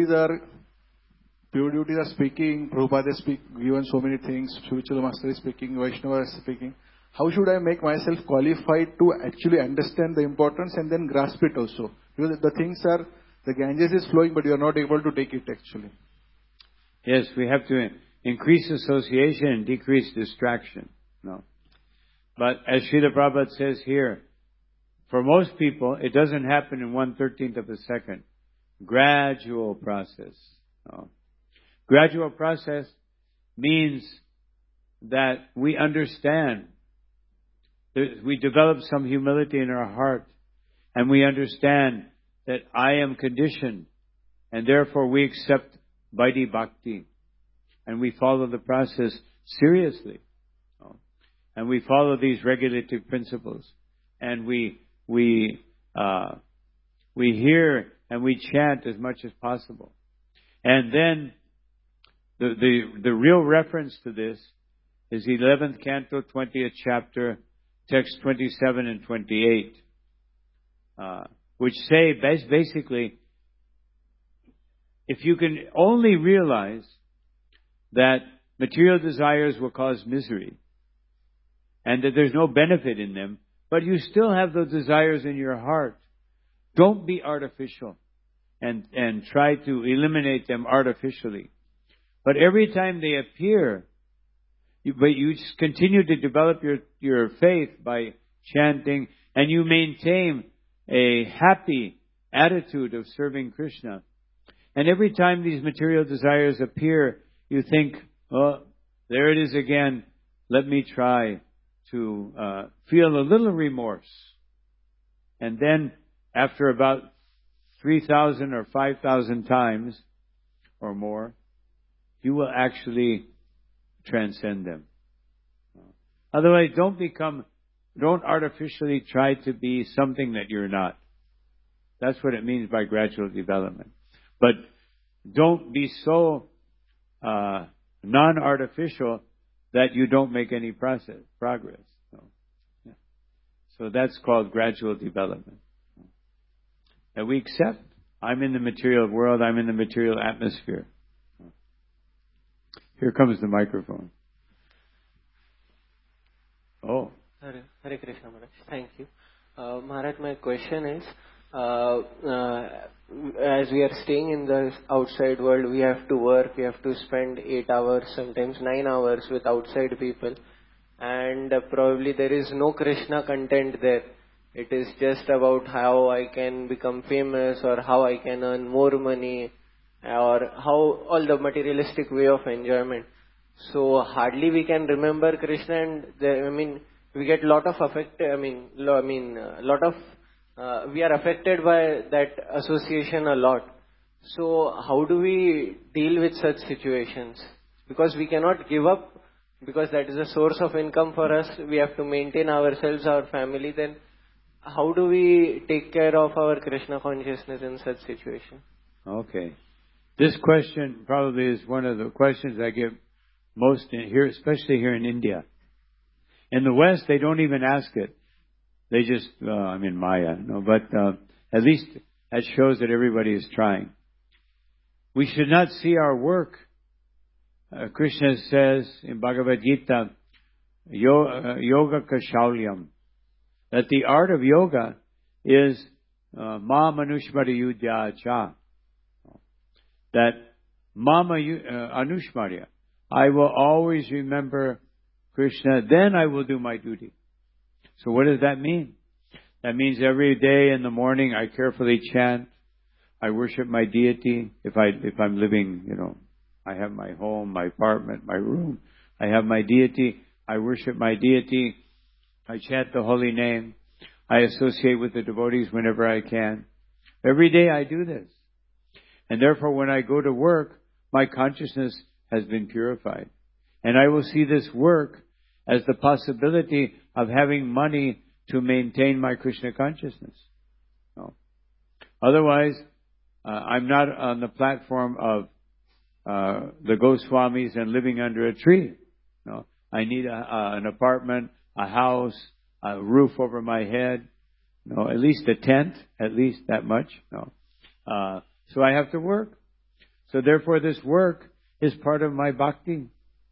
pure devotees are speaking, Prabhupada is given so many things, Srivachara Master is speaking, Vaishnava is speaking. How should I make myself qualified to actually understand the importance and then grasp it also? Because the things are, the Ganges is flowing, but you are not able to take it actually. Yes, we have to increase association and decrease distraction. But as Srila Prabhupada says here, for most people, it doesn't happen in 1/13th of a second. Gradual process. Gradual process means that we understand. We develop some humility in our heart, and we understand that I am conditioned, and therefore we accept Vaidhi Bhakti, and we follow the process seriously, and we follow these regulative principles, and we hear and we chant as much as possible. And then the real reference to this is 11th Canto, 20th chapter, text 27 and 28, which say basically, if you can only realize that material desires will cause misery and that there's no benefit in them, but you still have those desires in your heart, don't be artificial and try to eliminate them artificially. But every time they appear, but you just continue to develop your faith by chanting, and you maintain a happy attitude of serving Krishna. And every time these material desires appear, you think, oh, there it is again. Let me try to feel a little remorse. And then after about 3,000 or 5,000 times or more, you will actually transcend them. Otherwise, don't artificially try to be something that you're not. That's what it means by gradual development. But don't be so non-artificial that you don't make any progress. So that's called gradual development. And we accept, I'm in the material world, I'm in the material atmosphere. Here comes the microphone. Oh. Hare Krishna Maharaj. Thank you. Maharaj, my question is, as we are staying in the outside world, we have to work, we have to spend 8 hours, sometimes 9 hours with outside people, and probably there is no Krishna content there. It is just about how I can become famous or how I can earn more money or how all the materialistic way of enjoyment. So hardly we can remember Krishna, and we get lot of we are affected by that association a lot. So how do we deal with such situations? Because we cannot give up, because that is a source of income for us. We have to maintain ourselves, our family. Then how do we take care of our Krishna consciousness in such situation? Okay. This question probably is one of the questions I get most in here, especially here in India. In the West, they don't even ask it. They just, Maya, no, but at least that shows that everybody is trying. We should not see our work. Krishna says in Bhagavad Gita, yoga kashaulyam, that the art of yoga is ma manushmari yudya cha. That mama anushmarya, I will always remember Krishna, then I will do my duty. So what does that mean? That means every day in the morning I carefully chant, I worship my deity. If I'm living, I have my home, my apartment, my room, I have my deity, I worship my deity, I chant the holy name, I associate with the devotees whenever I can. Every day I do this. And therefore when I go to work, my consciousness has been purified. And I will see this work as the possibility of having money to maintain my Krishna consciousness. No. Otherwise, I'm not on the platform of the Goswamis and living under a tree. No. I need an apartment, a house, a roof over my head, at least a tent, at least that much. So I have to work. So therefore this work is part of my bhakti.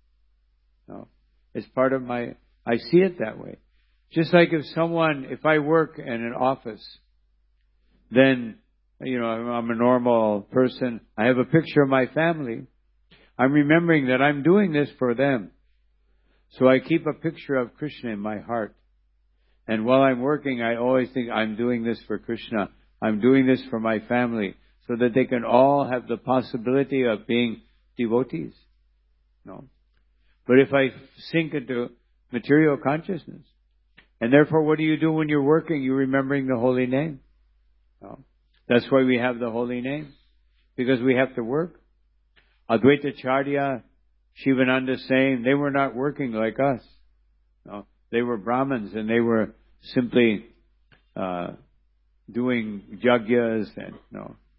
It's part of I see it that way. Just like if I work in an office, then, I'm a normal person, I have a picture of my family, I'm remembering that I'm doing this for them. So I keep a picture of Krishna in my heart. And while I'm working, I always think I'm doing this for Krishna. I'm doing this for my family, so that they can all have the possibility of being devotees. But if I sink into material consciousness, and therefore what do you do when you're working? You're remembering the holy name. That's why we have the holy name, because we have to work. Advaita Charya, Shivananda saying, they were not working like us. They were Brahmins, and they were simply doing yagyas and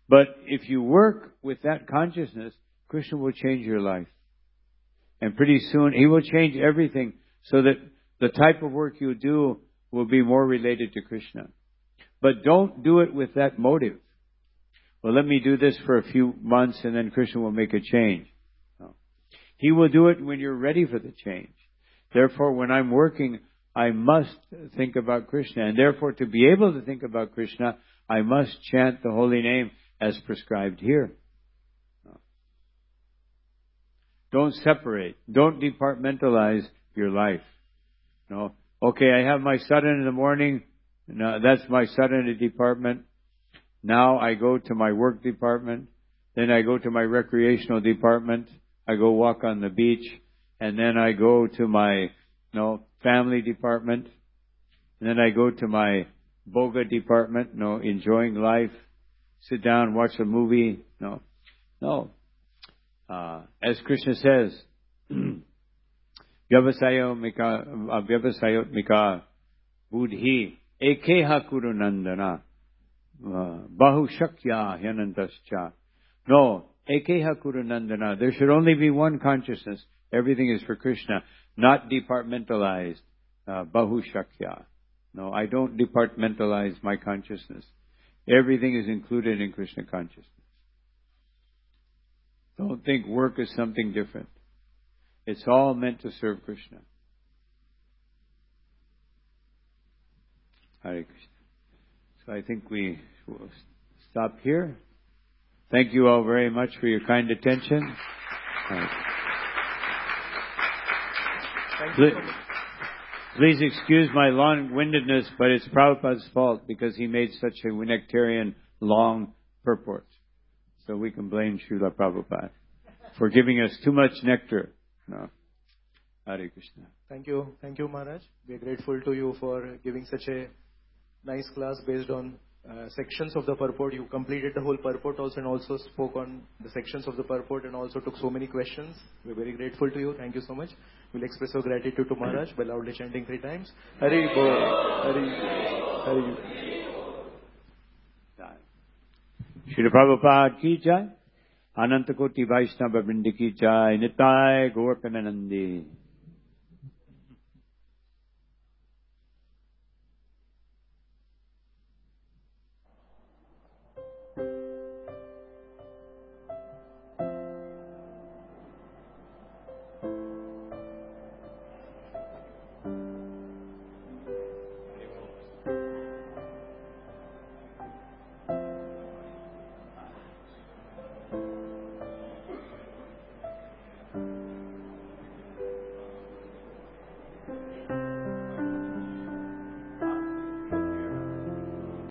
But if you work with that consciousness, Krishna will change your life. And pretty soon, He will change everything so that the type of work you do will be more related to Krishna. But don't do it with that motive. Well, let me do this for a few months and then Krishna will make a change. No. He will do it when you're ready for the change. Therefore, when I'm working, I must think about Krishna. And therefore, to be able to think about Krishna, I must chant the holy name as prescribed here. No. Don't separate. Don't departmentalize your life. No. Okay, I have my sadhana in the morning. No, that's my sadhana department. Now I go to my work department. Then I go to my recreational department. I go walk on the beach. And then I go to my, family department. And then I go to my boga department, enjoying life. Sit down, watch a movie. No. As Krishna says, Vyavasayot mika buddhi ekeha kuru nandana bahu shakya hyanantascha. No, ekeha kuru nandana. There should only be one consciousness. Everything is for Krishna, not departmentalized. Bahu shakya. No, I don't departmentalize my consciousness. Everything is included in Krishna consciousness. Don't think work is something different. It's all meant to serve Krishna. Hare Krishna. So I think we will stop here. Thank you all very much for your kind attention. Please excuse my long-windedness, but it's Prabhupada's fault because he made such a nectarian long purport. So we can blame Srila Prabhupada for giving us too much nectar. No. Hare Krishna. Thank you, Maharaj. We are grateful to you for giving such a nice class based on sections of the purport. You completed the whole purport also and also spoke on the sections of the purport and also took so many questions. We are very grateful to you. Thank you so much. We'll express our gratitude to Maharaj by loudly chanting 3 times. Hari Bol, Hari, Hari. Srila Prabhupada ki jai. Ananta Koti Vaishnava Vrinda ki jai. Nitai Gaur Premanandi.